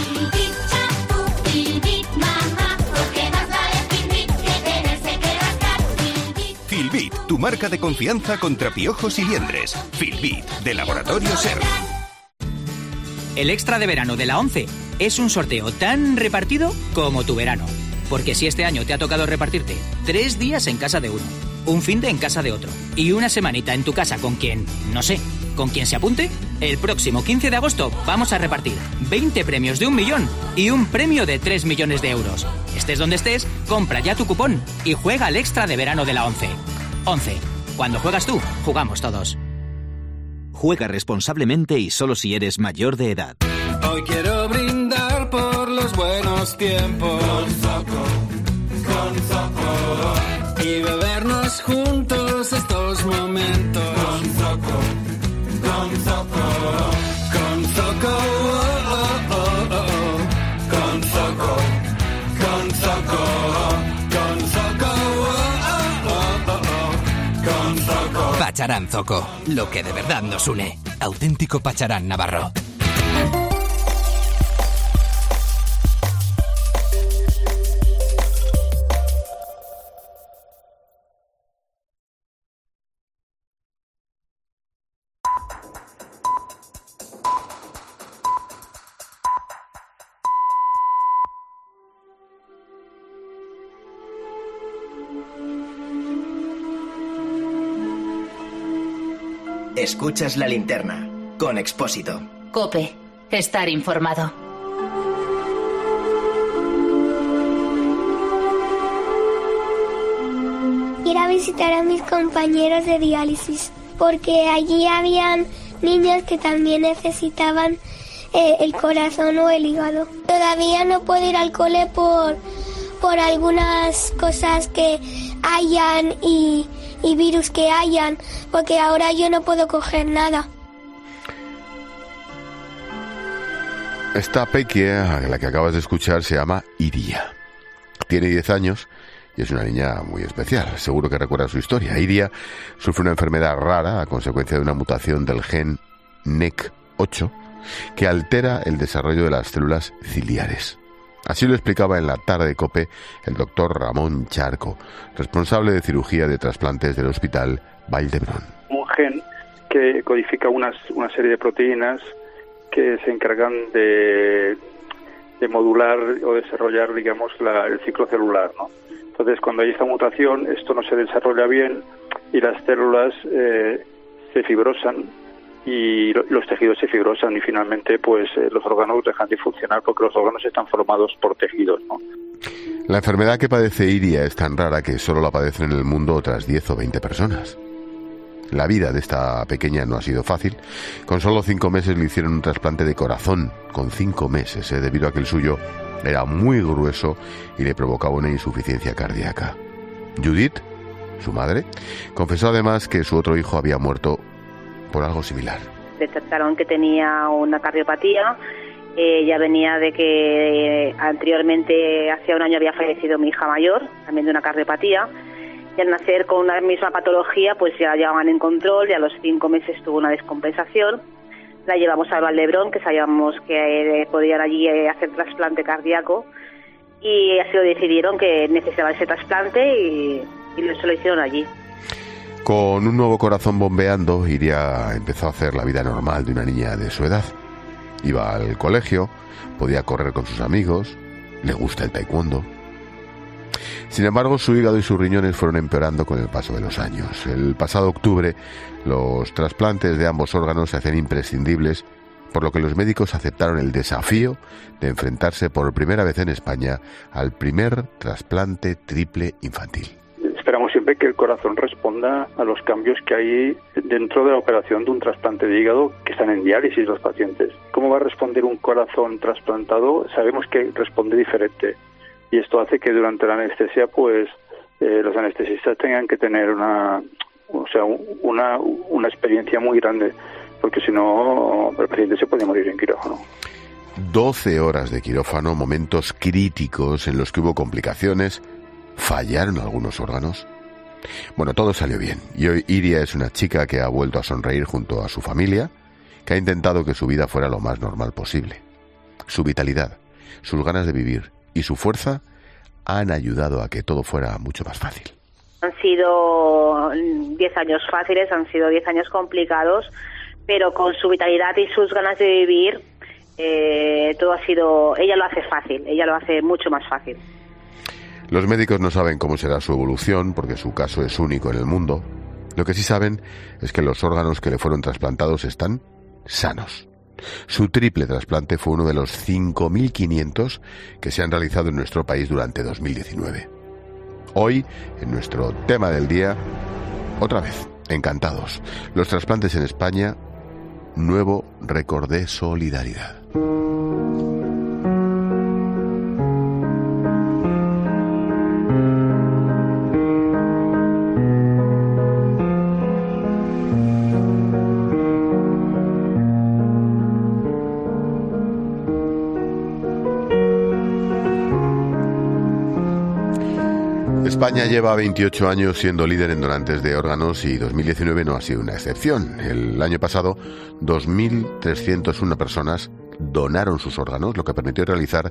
Filbit, tu marca de confianza contra piojos y liendres. Filbit, de Laboratorio SER. El extra de verano de la 11 es un sorteo tan repartido como tu verano. Porque si este año te ha tocado repartirte 3 días en casa de uno, un finde en casa de otro y una semanita en tu casa con quien, no sé, con quien se apunte, el próximo 15 de agosto vamos a repartir 20 premios de 1 millón y un premio de 3 millones de euros. Estés donde estés, compra ya tu cupón y juega al extra de verano de la 11. 11. Cuando juegas tú, jugamos todos. Juega responsablemente y solo si eres mayor de edad. Hoy quiero brindar por los buenos tiempos. Con Zoco. Y bebernos juntos estos momentos. Con Zoco. Con Zoco. Con Zoco. Con Zoco. Con Zoco. Con Zoco. Con Zoco. Pacharán Zoco, lo que de verdad nos une. Auténtico Pacharán navarro. Escuchas La Linterna, con Expósito. COPE. Estar informado. Ir a visitar a mis compañeros de diálisis, porque allí habían niños que también necesitaban el corazón o el hígado. Todavía no puedo ir al cole por algunas cosas que hayan y virus que hayan, porque ahora yo no puedo coger nada. Esta pequeña, la que acabas de escuchar, se llama Iria. Tiene 10 años y es una niña muy especial. Seguro que recuerda su historia. Iria sufre una enfermedad rara a consecuencia de una mutación del gen NEC8 que altera el desarrollo de las células ciliares. Así lo explicaba en la tarde de COPE el doctor Ramón Charco, responsable de cirugía de trasplantes del Hospital Vall d'Hebron. Un gen que codifica una serie de proteínas que se encargan de modular o desarrollar, digamos, el ciclo celular, ¿no? Entonces, cuando hay esta mutación, esto no se desarrolla bien y las células se fibrosan y los tejidos se fibrosan y finalmente, pues, los órganos dejan de funcionar porque los órganos están formados por tejidos, ¿no? La enfermedad que padece Iria es tan rara que solo la padecen en el mundo otras 10 o 20 personas. La vida de esta pequeña no ha sido fácil. Con solo 5 meses le hicieron un trasplante de corazón, con 5 meses, debido a que el suyo era muy grueso y le provocaba una insuficiencia cardíaca. Judith, su madre, confesó además que su otro hijo había muerto por algo similar. Detectaron que tenía una cardiopatía. Ya venía de que anteriormente, hace un año, había fallecido mi hija mayor, también de una cardiopatía. Y al nacer con una misma patología, pues ya llevaban en control, y a los 5 meses tuvo una descompensación. La llevamos al Vall d'Hebron, que sabíamos que podían allí hacer trasplante cardíaco, y así lo decidieron, que necesitaba ese trasplante, y se lo hicieron allí. Con un nuevo corazón bombeando, Iria empezó a hacer la vida normal de una niña de su edad. Iba al colegio, podía correr con sus amigos, le gusta el taekwondo. Sin embargo, su hígado y sus riñones fueron empeorando con el paso de los años. El pasado octubre, los trasplantes de ambos órganos se hacen imprescindibles, por lo que los médicos aceptaron el desafío de enfrentarse por primera vez en España al primer trasplante triple infantil. Esperamos siempre que el corazón responda a los cambios que hay dentro de la operación de un trasplante de hígado, que están en diálisis los pacientes. ¿Cómo va a responder un corazón trasplantado? Sabemos que responde diferente. Y esto hace que durante la anestesia, pues, los anestesistas tengan que tener una experiencia muy grande, porque si no, el paciente se puede morir en quirófano. 12 horas de quirófano, momentos críticos en los que hubo complicaciones, fallaron algunos órganos. Bueno, todo salió bien, y hoy Iria es una chica que ha vuelto a sonreír junto a su familia, que ha intentado que su vida fuera lo más normal posible. Su vitalidad, sus ganas de vivir y su fuerza han ayudado a que todo fuera mucho más fácil. Han sido 10 años fáciles, han sido 10 años complicados, pero con su vitalidad y sus ganas de vivir, todo ha sido... Ella lo hace fácil, ella lo hace mucho más fácil. Los médicos no saben cómo será su evolución, porque su caso es único en el mundo. Lo que sí saben es que los órganos que le fueron trasplantados están sanos. Su triple trasplante fue uno de los 5.500 que se han realizado en nuestro país durante 2019. Hoy, en nuestro tema del día, otra vez, encantados. Los trasplantes en España, nuevo récord de solidaridad. España lleva 28 años siendo líder en donantes de órganos y 2019 no ha sido una excepción. El año pasado, 2.301 personas donaron sus órganos, lo que permitió realizar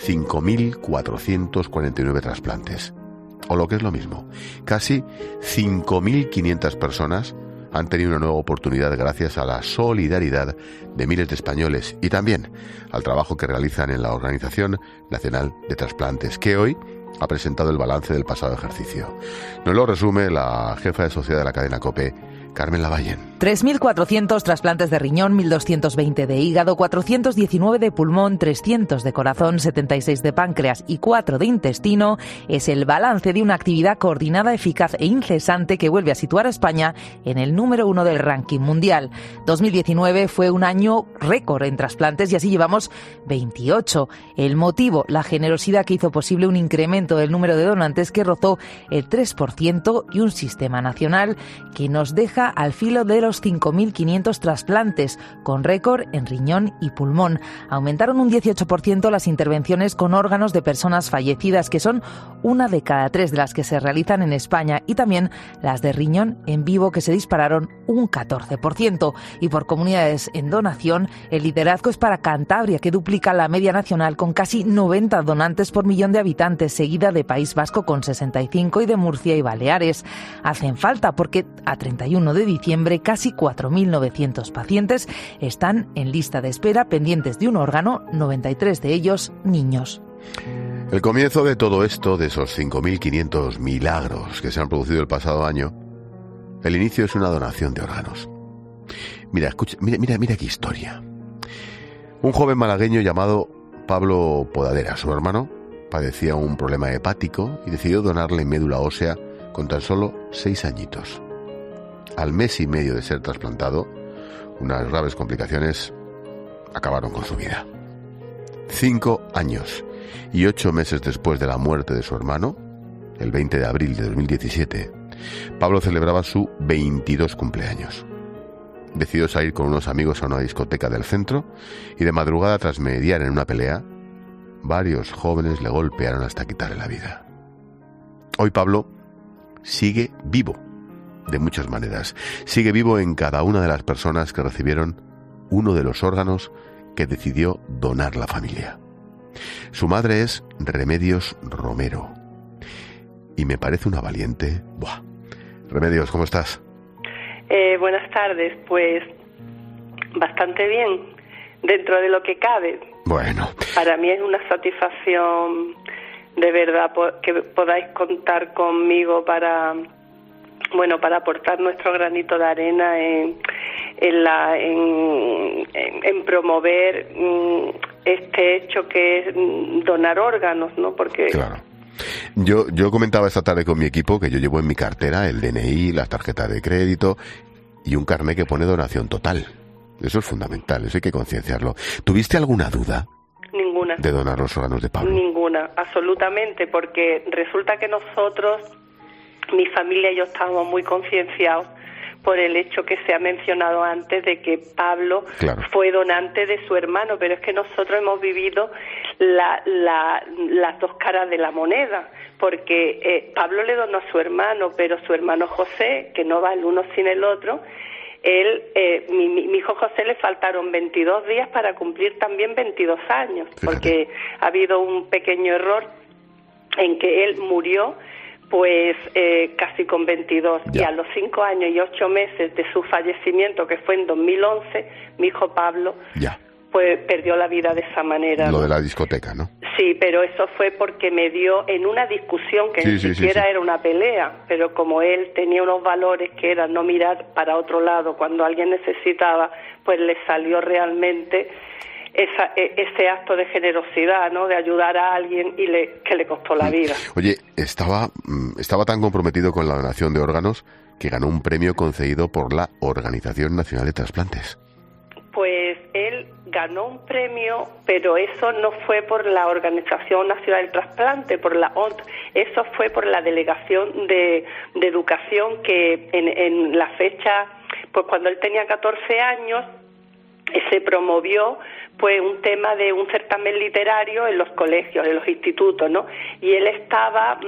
5.449 trasplantes. O lo que es lo mismo, casi 5.500 personas han tenido una nueva oportunidad gracias a la solidaridad de miles de españoles y también al trabajo que realizan en la Organización Nacional de Trasplantes, que hoy ha presentado el balance del pasado ejercicio. Nos lo resume la jefa de sociedad de la cadena COPE, Carmen Lavallen. 3.400 trasplantes de riñón, 1.220 de hígado, 419 de pulmón, 300 de corazón, 76 de páncreas y 4 de intestino es el balance de una actividad coordinada, eficaz e incesante que vuelve a situar a España en el número 1 del ranking mundial. 2019 fue un año récord en trasplantes y así llevamos 28. El motivo, la generosidad que hizo posible un incremento del número de donantes que rozó el 3% y un sistema nacional que nos deja al filo de los 5.500 trasplantes, con récord en riñón y pulmón. Aumentaron un 18% las intervenciones con órganos de personas fallecidas, que son 1 de cada 3 de las que se realizan en España, y también las de riñón en vivo, que se dispararon un 14%. Y por comunidades en donación, el liderazgo es para Cantabria, que duplica la media nacional con casi 90 donantes por millón de habitantes, seguida de País Vasco con 65 y de Murcia y Baleares. Hacen falta porque a 31 de diciembre casi 4.900 pacientes están en lista de espera pendientes de un órgano, 93 de ellos niños. El comienzo de todo esto, de esos 5.500 milagros que se han producido el pasado año, el inicio es una donación de órganos. Mira qué historia. Un joven malagueño llamado Pablo Podadera, su hermano, padecía un problema hepático y decidió donarle médula ósea con tan solo 6 añitos. Al mes y medio de ser trasplantado, unas graves complicaciones acabaron con su vida. 5 años y 8 meses después de la muerte de su hermano, el 20 de abril de 2017, Pablo celebraba su 22 cumpleaños. Decidió salir con unos amigos a una discoteca del centro y de madrugada, tras mediar en una pelea, varios jóvenes le golpearon hasta quitarle la vida. Hoy Pablo sigue vivo, de muchas maneras. Sigue vivo en cada una de las personas que recibieron uno de los órganos que decidió donar la familia. Su madre es Remedios Romero y me parece una valiente. ¡Buah! Remedios, ¿cómo estás? Buenas tardes, pues bastante bien, dentro de lo que cabe. Bueno. Para mí es una satisfacción, de verdad, que podáis contar conmigo para aportar nuestro granito de arena en promover este hecho que es donar órganos, ¿no? Porque claro. Yo comentaba esta tarde con mi equipo que yo llevo en mi cartera el DNI, las tarjetas de crédito y un carnet que pone donación total. Eso es fundamental, eso hay que concienciarlo. ¿Tuviste alguna duda? Ninguna. ¿De donar los órganos de Pablo? Ninguna, absolutamente, porque resulta que nosotros, mi familia y yo, estábamos muy concienciados por el hecho que se ha mencionado antes de que Pablo fue donante de su hermano, pero es que nosotros hemos vivido las dos caras de la moneda, porque Pablo le donó a su hermano, pero su hermano José, que no va el uno sin el otro, mi hijo José le faltaron 22 días para cumplir también 22 años, porque ha habido un pequeño error en que él murió pues casi con 22, y a los 5 años y 8 meses de su fallecimiento, que fue en 2011, mi hijo Pablo pues perdió la vida de esa manera. Lo de la discoteca, ¿no? Sí, pero eso fue porque me dio en una discusión que ni siquiera era una pelea, pero como él tenía unos valores que era no mirar para otro lado cuando alguien necesitaba, pues le salió realmente ese acto de generosidad, ¿no? De ayudar a alguien y que le costó la vida. Oye, estaba tan comprometido con la donación de órganos que ganó un premio concedido por la Organización Nacional de Trasplantes. Pues él ganó un premio, pero eso no fue por la Organización Nacional del Trasplante, por la ONT, eso fue por la Delegación de Educación, que en la fecha, pues cuando él tenía 14 años, se promovió pues un tema de un certamen literario en los colegios, en los institutos, ¿no? Y él estaba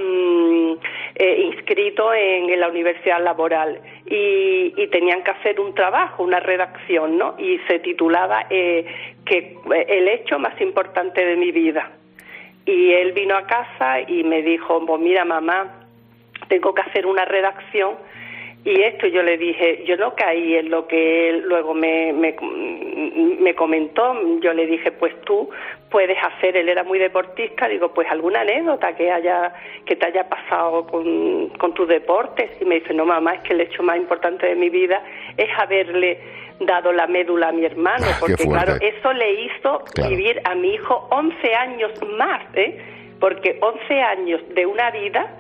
inscrito en la Universidad Laboral y tenían que hacer un trabajo, una redacción, ¿no? Y se titulaba que el hecho más importante de mi vida. Y él vino a casa y me dijo, pues mira mamá, tengo que hacer una redacción y esto. Yo le dije, yo no caí en lo que él luego me comentó. Yo le dije, pues tú puedes hacer, él era muy deportista, digo, pues alguna anécdota que te haya pasado con tus deportes. Y me dice, no mamá, es que el hecho más importante de mi vida es haberle dado la médula a mi hermano, porque claro, eso le hizo vivir a mi hijo 11 años más, porque 11 años de una vida,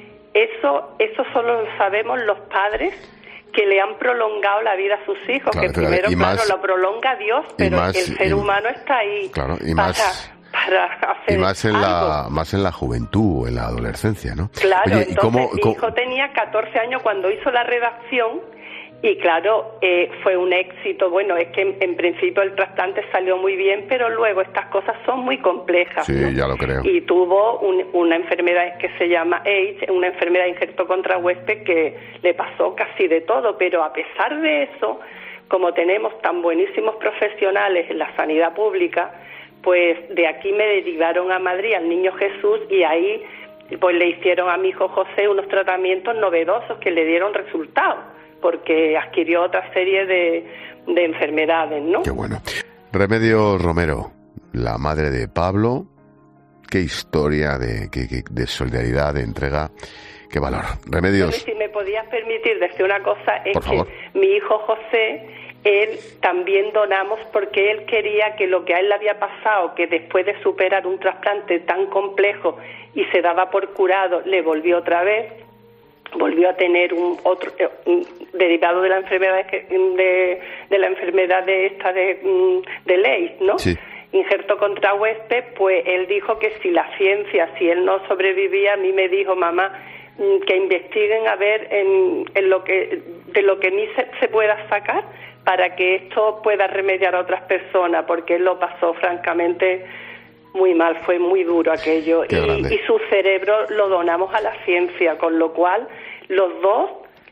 eso solo lo sabemos los padres que le han prolongado la vida a sus hijos, claro, que primero, lo prolonga Dios, pero el ser humano está ahí para hacer más en la juventud, en la adolescencia, ¿no? Claro. Oye, entonces mi hijo tenía 14 años cuando hizo la redacción. Y claro, fue un éxito. Bueno, es que en principio el trasplante salió muy bien, pero luego estas cosas son muy complejas. Sí, ¿no? Ya lo creo. Y tuvo una enfermedad que se llama AIDS, una enfermedad de injerto contra huésped que le pasó casi de todo. Pero a pesar de eso, como tenemos tan buenísimos profesionales en la sanidad pública, pues de aquí me derivaron a Madrid al Niño Jesús y ahí pues le hicieron a mi hijo José unos tratamientos novedosos que le dieron resultados, porque adquirió otra serie de enfermedades, ¿no? Qué bueno. Remedios Romero, la madre de Pablo, qué historia de solidaridad, de entrega, qué valor. Remedios. Si me podías permitir decir una cosa, es que mi hijo José, él también donamos porque él quería que lo que a él le había pasado, que después de superar un trasplante tan complejo y se daba por curado, le volvió otra vez. Volvió a tener otro derivado de la enfermedad de la enfermedad de Leigh, ¿no? Sí. Injerto contra huésped. Pues él dijo que si la ciencia, si él no sobrevivía, a mí me dijo, mamá, que investiguen a ver de lo que a mí se pueda sacar para que esto pueda remediar a otras personas, porque él lo pasó francamente muy mal, fue muy duro aquello, y su cerebro lo donamos a la ciencia, con lo cual los dos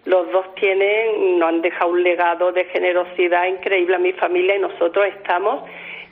nos han dejado un legado de generosidad increíble a mi familia, y nosotros estamos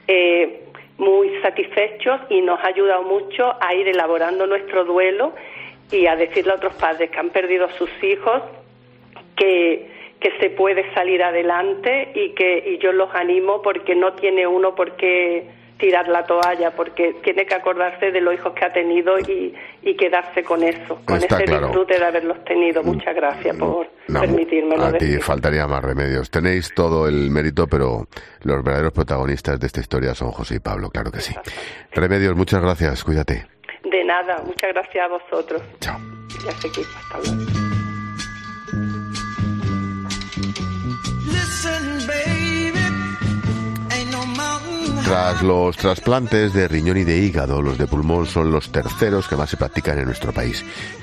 muy satisfechos, y nos ha ayudado mucho a ir elaborando nuestro duelo y a decirle a otros padres que han perdido a sus hijos que se puede salir adelante, y yo los animo, porque no tiene uno por qué tirar la toalla, porque tiene que acordarse de los hijos que ha tenido y quedarse con eso, con ese disfrute de haberlos tenido. Muchas gracias por permitírmelo decir. A ti faltaría más Remedios. Tenéis todo el mérito, pero los verdaderos protagonistas de esta historia son José y Pablo, claro que sí. Remedios, muchas gracias, cuídate. De nada, muchas gracias a vosotros. Chao. Ya sé que hasta luego. Tras los trasplantes de riñón y de hígado, los de pulmón son los terceros que más se practican en nuestro país.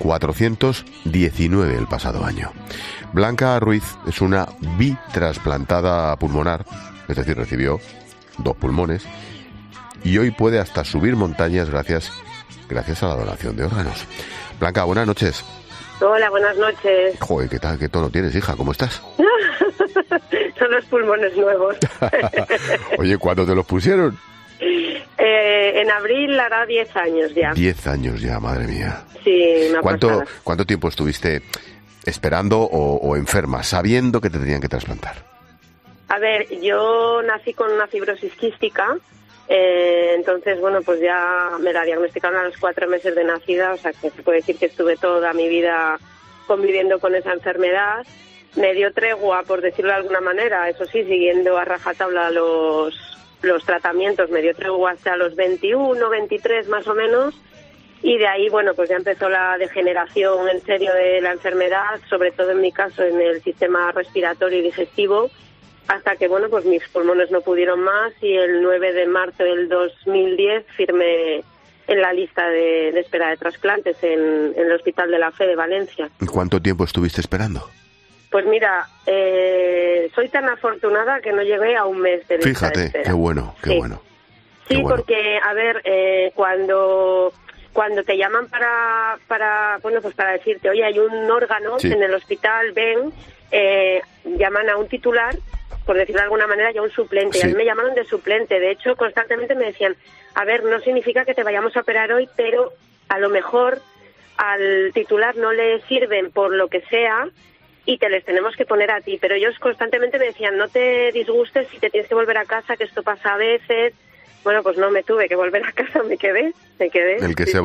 419 el pasado año. Blanca Ruiz es una bitrasplantada pulmonar, es decir, recibió 2 pulmones, y hoy puede hasta subir montañas gracias a la donación de órganos. Blanca, buenas noches. Hola, buenas noches. Joder, ¿qué tal? ¿Qué tono tienes, hija? ¿Cómo estás? Son los pulmones nuevos. Oye, ¿cuándo te los pusieron? En abril hará 10 años ya. 10 años ya, madre mía. Sí, me ha pasado. ¿Cuánto tiempo estuviste esperando o enferma, sabiendo que te tenían que trasplantar? A ver, yo nací con una fibrosis quística, entonces, bueno, pues ya me la diagnosticaron a los 4 meses de nacida, o sea que se puede decir que estuve toda mi vida conviviendo con esa enfermedad. Me dio tregua, por decirlo de alguna manera, eso sí, siguiendo a rajatabla los tratamientos, me dio tregua hasta los 21, 23 más o menos, y de ahí, bueno, pues ya empezó la degeneración en serio de la enfermedad, sobre todo en mi caso en el sistema respiratorio y digestivo, hasta que, bueno, pues mis pulmones no pudieron más, y el 9 de marzo del 2010 firmé en la lista de espera de trasplantes en el Hospital de la Fe de Valencia. ¿Cuánto tiempo estuviste esperando? Pues mira, soy tan afortunada que no llegué a un mes de lista. Fíjate, de espera. Qué bueno. Sí, porque, a ver, cuando te llaman para decirte, oye, hay un órgano en el hospital, ven, llaman a un titular, por decirlo de alguna manera, y a un suplente. Sí. Y a mí me llamaron de suplente. De hecho, constantemente me decían, a ver, no significa que te vayamos a operar hoy, pero a lo mejor al titular no le sirven por lo que sea, y te les tenemos que poner a ti. Pero ellos constantemente me decían, no te disgustes si te tienes que volver a casa, que esto pasa a veces. Bueno, pues no me tuve que volver a casa, me quedé. El que se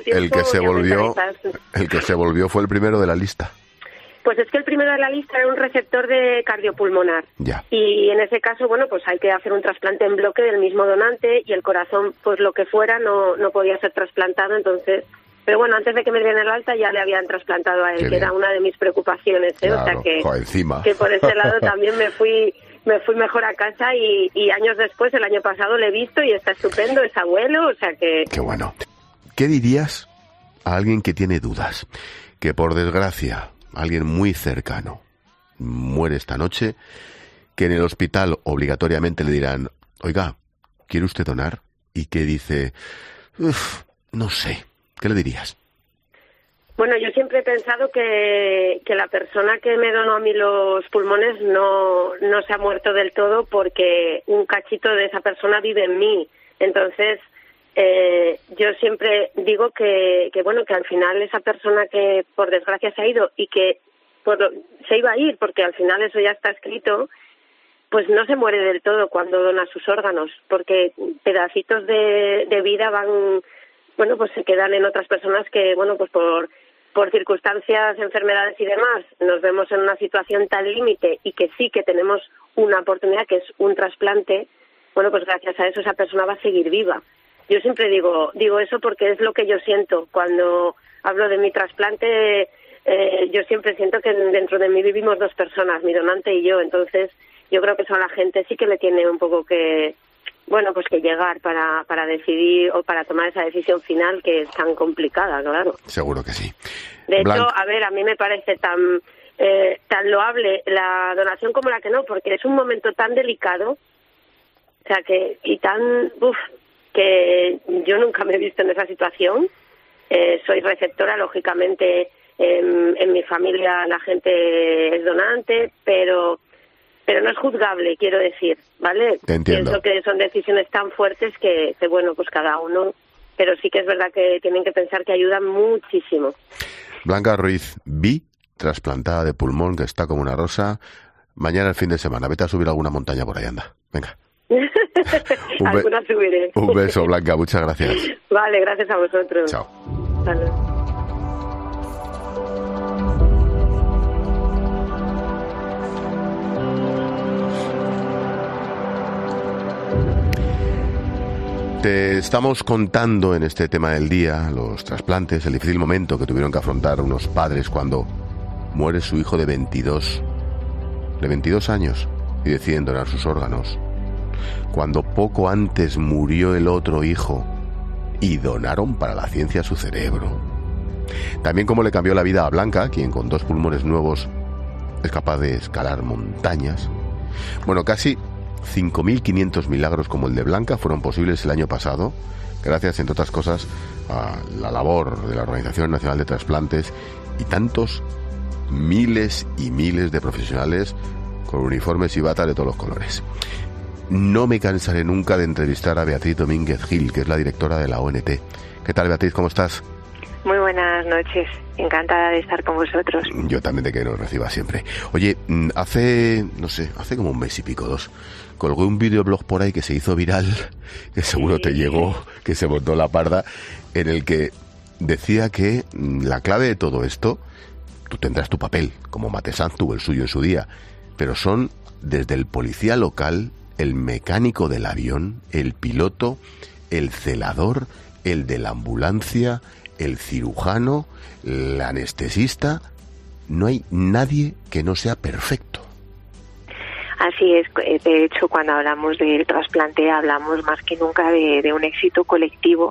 volvió fue el primero de la lista. Pues es que el primero de la lista era un receptor de cardiopulmonar. Ya. Y en ese caso, bueno, pues hay que hacer un trasplante en bloque del mismo donante y el corazón, pues lo que fuera, no podía ser trasplantado, entonces... Pero bueno, antes de que me dieran el alta ya le habían trasplantado a él, que era una de mis preocupaciones, ¿eh? Claro, o sea que, encima. que por ese lado también me fui mejor a casa y años después, el año pasado, le he visto y está estupendo, es abuelo, o sea que... Qué bueno. ¿Qué dirías a alguien que tiene dudas? Que por desgracia, alguien muy cercano muere esta noche, que en el hospital obligatoriamente le dirán, oiga, ¿quiere usted donar? Y que dice, no sé. ¿Qué le dirías? Bueno, yo siempre he pensado que la persona que me donó a mí los pulmones no se ha muerto del todo porque un cachito de esa persona vive en mí. Entonces, yo siempre digo que bueno, que al final esa persona que por desgracia se ha ido y que se iba a ir porque al final eso ya está escrito, pues no se muere del todo cuando dona sus órganos, porque pedacitos de vida van... Bueno, pues se quedan en otras personas que, bueno, pues por circunstancias, enfermedades y demás, nos vemos en una situación tan límite y que sí que tenemos una oportunidad que es un trasplante, bueno, pues gracias a eso esa persona va a seguir viva. Yo siempre digo eso porque es lo que yo siento. Cuando hablo de mi trasplante, yo siempre siento que dentro de mí vivimos dos personas, mi donante y yo, entonces yo creo que eso a la gente sí que le tiene un poco que... Bueno, pues que llegar para decidir o para tomar esa decisión final que es tan complicada, claro. Seguro que sí. De hecho, a mí me parece tan loable la donación como la que no, porque es un momento tan delicado, o sea, que yo nunca me he visto en esa situación. Soy receptora, lógicamente, en mi familia la gente es donante, pero no es juzgable, quiero decir, ¿vale? Te entiendo. Pienso que son decisiones tan fuertes que, bueno, pues cada uno, pero sí que es verdad que tienen que pensar que ayudan muchísimo. Blanca Ruiz, trasplantada de pulmón, que está como una rosa. Mañana el fin de semana, vete a subir alguna montaña por ahí, anda. Venga. Alguna subiré. Un beso, Blanca, muchas gracias. Vale, gracias a vosotros. Chao. Salud. Te estamos contando en este tema del día los trasplantes, el difícil momento que tuvieron que afrontar unos padres cuando muere su hijo de 22 años y deciden donar sus órganos. Cuando poco antes murió el otro hijo y donaron para la ciencia su cerebro. También cómo le cambió la vida a Blanca, quien con 2 pulmones nuevos es capaz de escalar montañas. Bueno, casi 5.500 milagros como el de Blanca fueron posibles el año pasado, gracias, entre otras cosas, a la labor de la Organización Nacional de Trasplantes y tantos miles y miles de profesionales con uniformes y batas de todos los colores. No me cansaré nunca de entrevistar a Beatriz Domínguez Gil, que es la directora de la ONT. ¿Qué tal, Beatriz? ¿Cómo estás? Muy buenas noches. Encantada de estar con vosotros. Yo también, de que nos reciba siempre. Oye, hace como un mes y pico, 2, colgué un videoblog por ahí que se hizo viral, que seguro te llegó, que se montó la parda, en el que decía que la clave de todo esto, tú tendrás tu papel, como Matesanz tuvo el suyo en su día, pero son desde el policía local, el mecánico del avión, el piloto, el celador, el de la ambulancia, el cirujano, el anestesista. No hay nadie que no sea perfecto. Así es. De hecho, cuando hablamos del trasplante hablamos más que nunca de un éxito colectivo.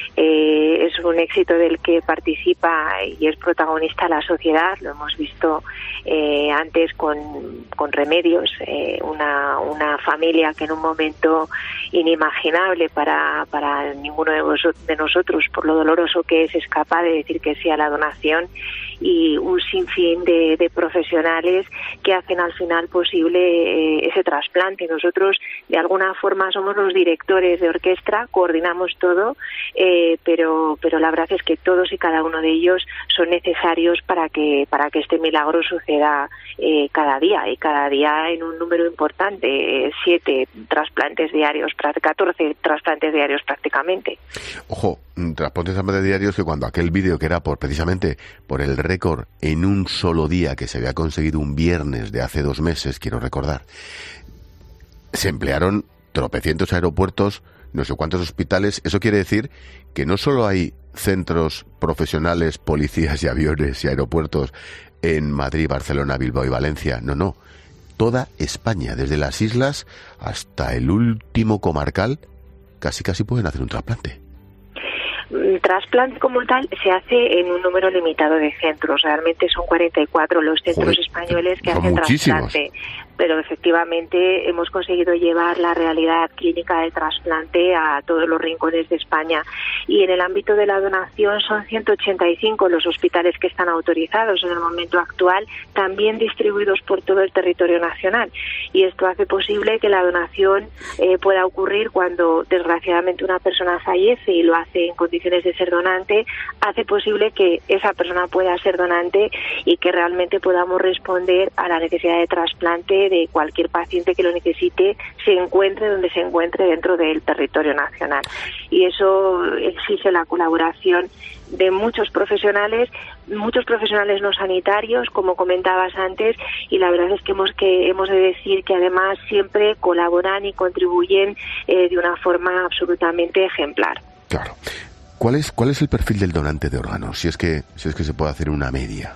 Es un éxito del que participa y es protagonista la sociedad. Lo hemos visto antes con Remedios, una familia que en un momento inimaginable para ninguno de nosotros, por lo doloroso que es capaz de decir que sí a la donación, y un sinfín de profesionales que hacen al final posible ese trasplante. Nosotros de alguna forma somos los directores de orquesta, coordinamos todo, pero la verdad es que todos y cada uno de ellos son necesarios para que este milagro suceda cada día, y cada día en un número importante, 7 trasplantes diarios, 14 trasplantes diarios prácticamente. Ojo, trasplantes diarios, que cuando aquel vídeo que era precisamente por el récord en un solo día que se había conseguido un viernes de hace 2 meses, quiero recordar, se emplearon tropecientos aeropuertos, no sé cuántos hospitales. Eso quiere decir que no solo hay centros profesionales, policías y aviones y aeropuertos en Madrid, Barcelona, Bilbao y Valencia, no. Toda España, desde las islas hasta el último comarcal, casi pueden hacer un trasplante. Trasplante como tal se hace en un número limitado de centros. Realmente son 44 los centros españoles que hacen trasplante. Pero efectivamente hemos conseguido llevar la realidad clínica del trasplante a todos los rincones de España. Y en el ámbito de la donación son 185 los hospitales que están autorizados en el momento actual, también distribuidos por todo el territorio nacional. Y esto hace posible que la donación pueda ocurrir cuando desgraciadamente una persona fallece y lo hace en condiciones de ser donante, hace posible que esa persona pueda ser donante y que realmente podamos responder a la necesidad de trasplante de cualquier paciente que lo necesite, se encuentre donde se encuentre dentro del territorio nacional. Y eso exige la colaboración de muchos profesionales no sanitarios, como comentabas antes, y la verdad es que hemos de decir que además siempre colaboran y contribuyen de una forma absolutamente ejemplar. Claro. ¿Cuál es el perfil del donante de órganos? Si es que se puede hacer una media.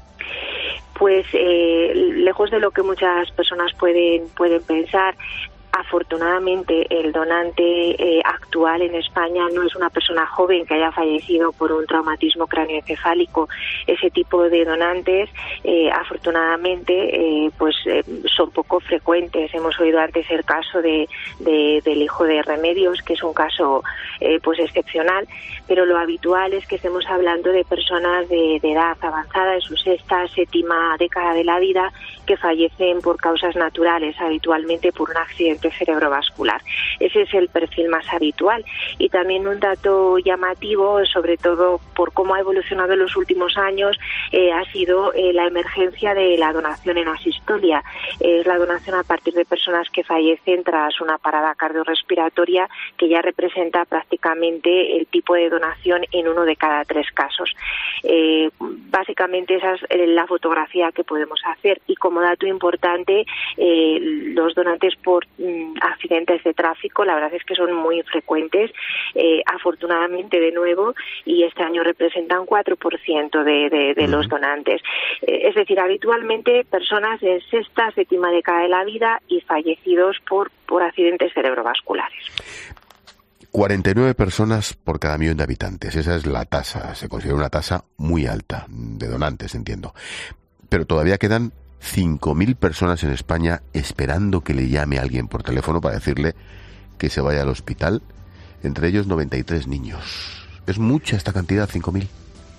Pues lejos de lo que muchas personas pueden pensar, afortunadamente el donante actual en España no es una persona joven que haya fallecido por un traumatismo cráneoencefálico. Ese tipo de donantes afortunadamente son poco frecuentes. Hemos oído antes el caso del hijo de Remedios, que es un caso excepcional, pero lo habitual es que estemos hablando de personas de edad avanzada, en su 6ª, 7ª década de la vida, que fallecen por causas naturales, habitualmente por un accidente cerebrovascular. Ese es el perfil más habitual. Y también un dato llamativo, sobre todo por cómo ha evolucionado en los últimos años, ha sido la emergencia de la donación en asistolia. Es la donación a partir de personas que fallecen tras una parada cardiorrespiratoria, que ya representa prácticamente el tipo de donación en 1 de cada 3 casos. Básicamente esa es la fotografía que podemos hacer. Y como dato importante, los donantes por accidentes de tráfico, la verdad es que son muy frecuentes, afortunadamente de nuevo, y este año representan 4% de los donantes. Es decir, habitualmente personas de 6ª, 7ª década de la vida y fallecidos por accidentes cerebrovasculares. 49 personas por cada millón de habitantes. Esa es la tasa. Se considera una tasa muy alta de donantes, entiendo. Pero todavía quedan 5.000 personas en España esperando que le llame a alguien por teléfono para decirle que se vaya al hospital. Entre ellos 93 niños. ¿Es mucha esta cantidad, 5.000?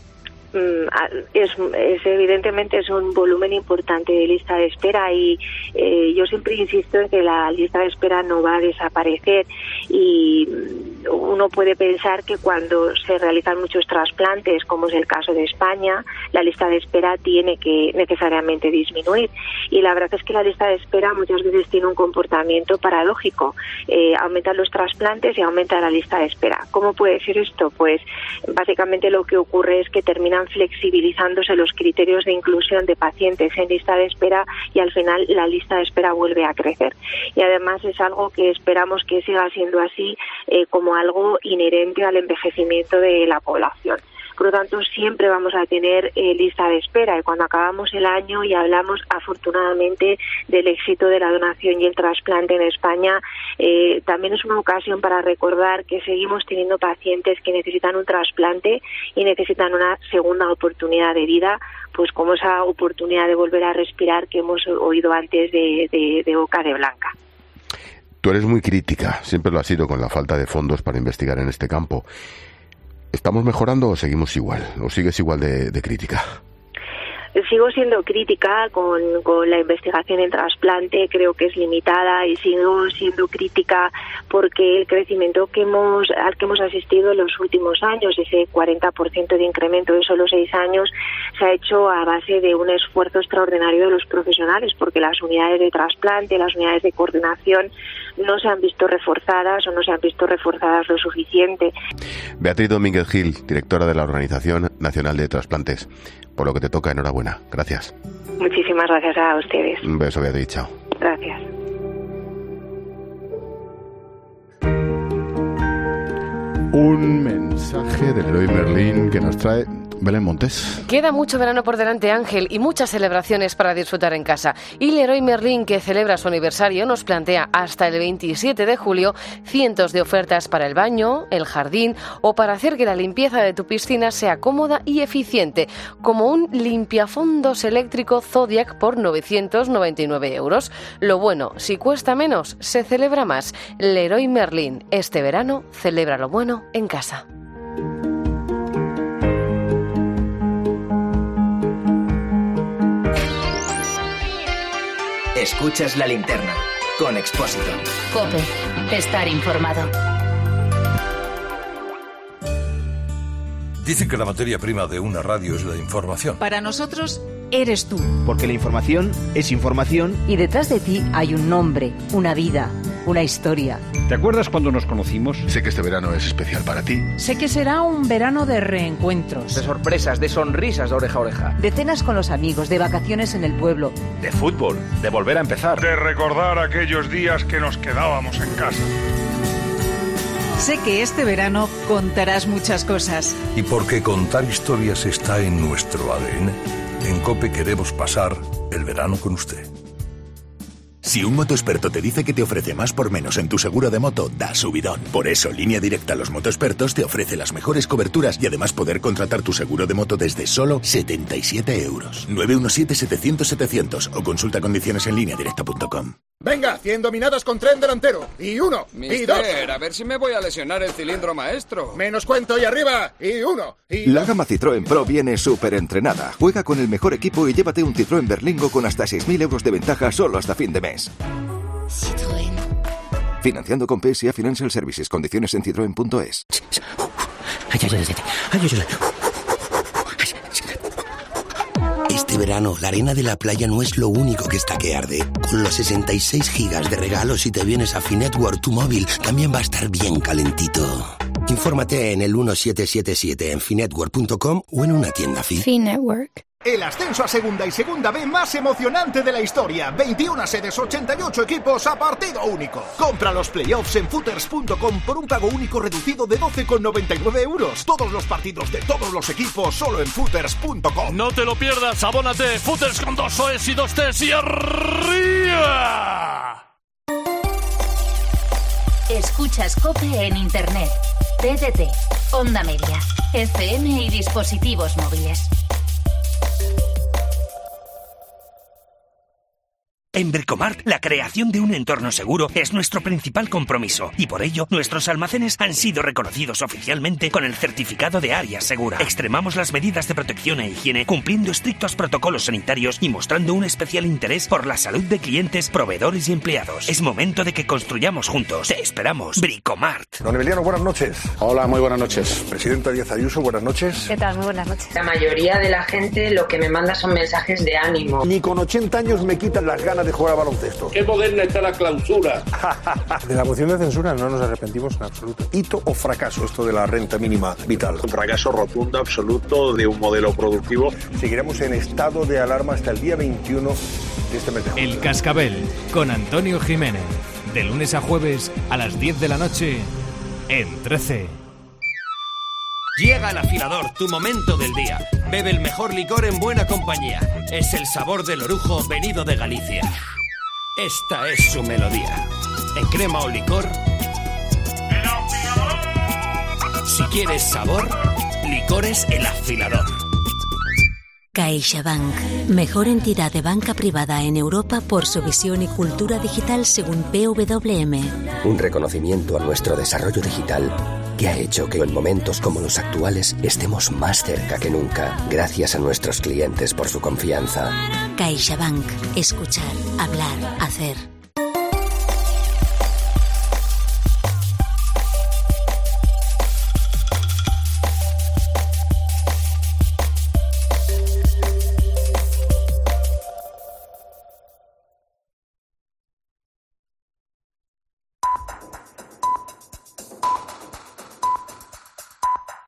Evidentemente es un volumen importante de lista de espera, y yo siempre insisto en que la lista de espera no va a desaparecer, y uno puede pensar que cuando se realizan muchos trasplantes, como es el caso de España, la lista de espera tiene que necesariamente disminuir, y la verdad es que la lista de espera muchas veces tiene un comportamiento paradójico. Aumentan los trasplantes y aumenta la lista de espera. ¿Cómo puede ser esto? Pues básicamente lo que ocurre es que terminan flexibilizándose los criterios de inclusión de pacientes en lista de espera, y al final la lista de espera vuelve a crecer. Y además es algo que esperamos que siga siendo así, como algo inherente al envejecimiento de la población. Por lo tanto, siempre vamos a tener lista de espera, y cuando acabamos el año y hablamos afortunadamente del éxito de la donación y el trasplante en España, también es una ocasión para recordar que seguimos teniendo pacientes que necesitan un trasplante y necesitan una segunda oportunidad de vida, pues como esa oportunidad de volver a respirar que hemos oído antes de boca de Blanca. Tú eres muy crítica, siempre lo has sido, con la falta de fondos para investigar en este campo. ¿Estamos mejorando o seguimos igual? ¿O sigues igual de crítica? sigo siendo crítica con la investigación en trasplante, creo que es limitada, y sigo siendo crítica porque el crecimiento al que hemos asistido en los últimos años, ese 40% de incremento en solo 6 años, se ha hecho a base de un esfuerzo extraordinario de los profesionales, porque las unidades de trasplante, las unidades de coordinación no se han visto reforzadas o no se han visto reforzadas lo suficiente. Beatriz Domínguez Gil, directora de la Organización Nacional de Trasplantes. Por lo que te toca, enhorabuena. Gracias. Muchísimas gracias a ustedes. Un beso, Beatriz. Chao. Gracias. Un mensaje del Leroy Merlin que nos trae Belén Montes. Queda mucho verano por delante, Ángel, y muchas celebraciones para disfrutar en casa. Y Leroy Merlin, que celebra su aniversario, nos plantea hasta el 27 de julio cientos de ofertas para el baño, el jardín o para hacer que la limpieza de tu piscina sea cómoda y eficiente, como un limpiafondos eléctrico Zodiac por 999 euros. Lo bueno, si cuesta menos, se celebra más. Leroy Merlin, este verano celebra lo bueno en casa. Escuchas La Linterna con Expósito. COPE. Estar informado. Dicen que la materia prima de una radio es la información. Para nosotros, eres tú. Porque la información es información. Y detrás de ti hay un nombre, una vida, una historia. ¿Te acuerdas cuando nos conocimos? Sé que este verano es especial para ti. Sé que será un verano de reencuentros. De sorpresas, de sonrisas de oreja a oreja. De cenas con los amigos, de vacaciones en el pueblo. De fútbol, de volver a empezar. De recordar aquellos días que nos quedábamos en casa. Sé que este verano contarás muchas cosas. Y porque contar historias está en nuestro ADN, en COPE queremos pasar el verano con usted. Si un motoexperto te dice que te ofrece más por menos en tu seguro de moto, da subidón. Por eso, Línea Directa Los Motoexpertos te ofrece las mejores coberturas y además poder contratar tu seguro de moto desde solo 77 euros. 917-700-700 o consulta condiciones en lineadirecta.com. Venga, 100 dominadas con tren delantero. Y 1, y 2. A ver si me voy a lesionar el cilindro maestro. Menos cuento y arriba. Y 1, y 2. La gama Citroën Pro viene súper entrenada. Juega con el mejor equipo y llévate un Citroën Berlingo con hasta 6.000 euros de ventaja solo hasta fin de mes. Citroën. Financiando con PSA Financial Services. Condiciones en citroen.es. Este verano, la arena de la playa no es lo único que está que arde. Con los 66 gigas de regalos si te vienes a Finetwork, tu móvil también va a estar bien calentito. Infórmate en el 1777 en finetwork.com o en una tienda Fi. Finetwork. El ascenso a Segunda y Segunda B más emocionante de la historia. 21 sedes, 88 equipos a partido único. Compra los playoffs en footers.com por un pago único reducido de 12,99 euros. Todos los partidos de todos los equipos solo en footers.com. No te lo pierdas, abónate. Footers con 2 OEs y 2 Ts y arriba. Escuchas COPE en Internet, TDT, Onda Media, FM y dispositivos móviles. En Bricomart, la creación de un entorno seguro es nuestro principal compromiso y por ello nuestros almacenes han sido reconocidos oficialmente con el certificado de área segura. Extremamos las medidas de protección e higiene cumpliendo estrictos protocolos sanitarios y mostrando un especial interés por la salud de clientes, proveedores y empleados. Es momento de que construyamos juntos. Te esperamos. Bricomart. Don Emiliano, buenas noches. Hola, muy buenas noches. Presidenta Díaz Ayuso, buenas noches. ¿Qué tal? Muy buenas noches. La mayoría de la gente lo que me manda son mensajes de ánimo. Ni con 80 años me quitan las ganas de jugar a baloncesto. Qué moderna está la clausura. De la moción de censura no nos arrepentimos en absoluto. ¿Hito o fracaso esto de la renta mínima vital? Un fracaso rotundo, absoluto, de un modelo productivo. Seguiremos en estado de alarma hasta el día 21 de este mes de julio. El Cascabel, con Antonio Jiménez. De lunes a jueves a las 10 de la noche en 13. Llega el afilador, tu momento del día. Bebe el mejor licor en buena compañía. Es el sabor del orujo venido de Galicia. Esta es su melodía. En crema o licor. Si quieres sabor, licores El Afilador. CaixaBank, mejor entidad de banca privada en Europa por su visión y cultura digital según PWM. Un reconocimiento a nuestro desarrollo digital que ha hecho que en momentos como los actuales estemos más cerca que nunca, gracias a nuestros clientes por su confianza. CaixaBank. Escuchar, hablar, hacer.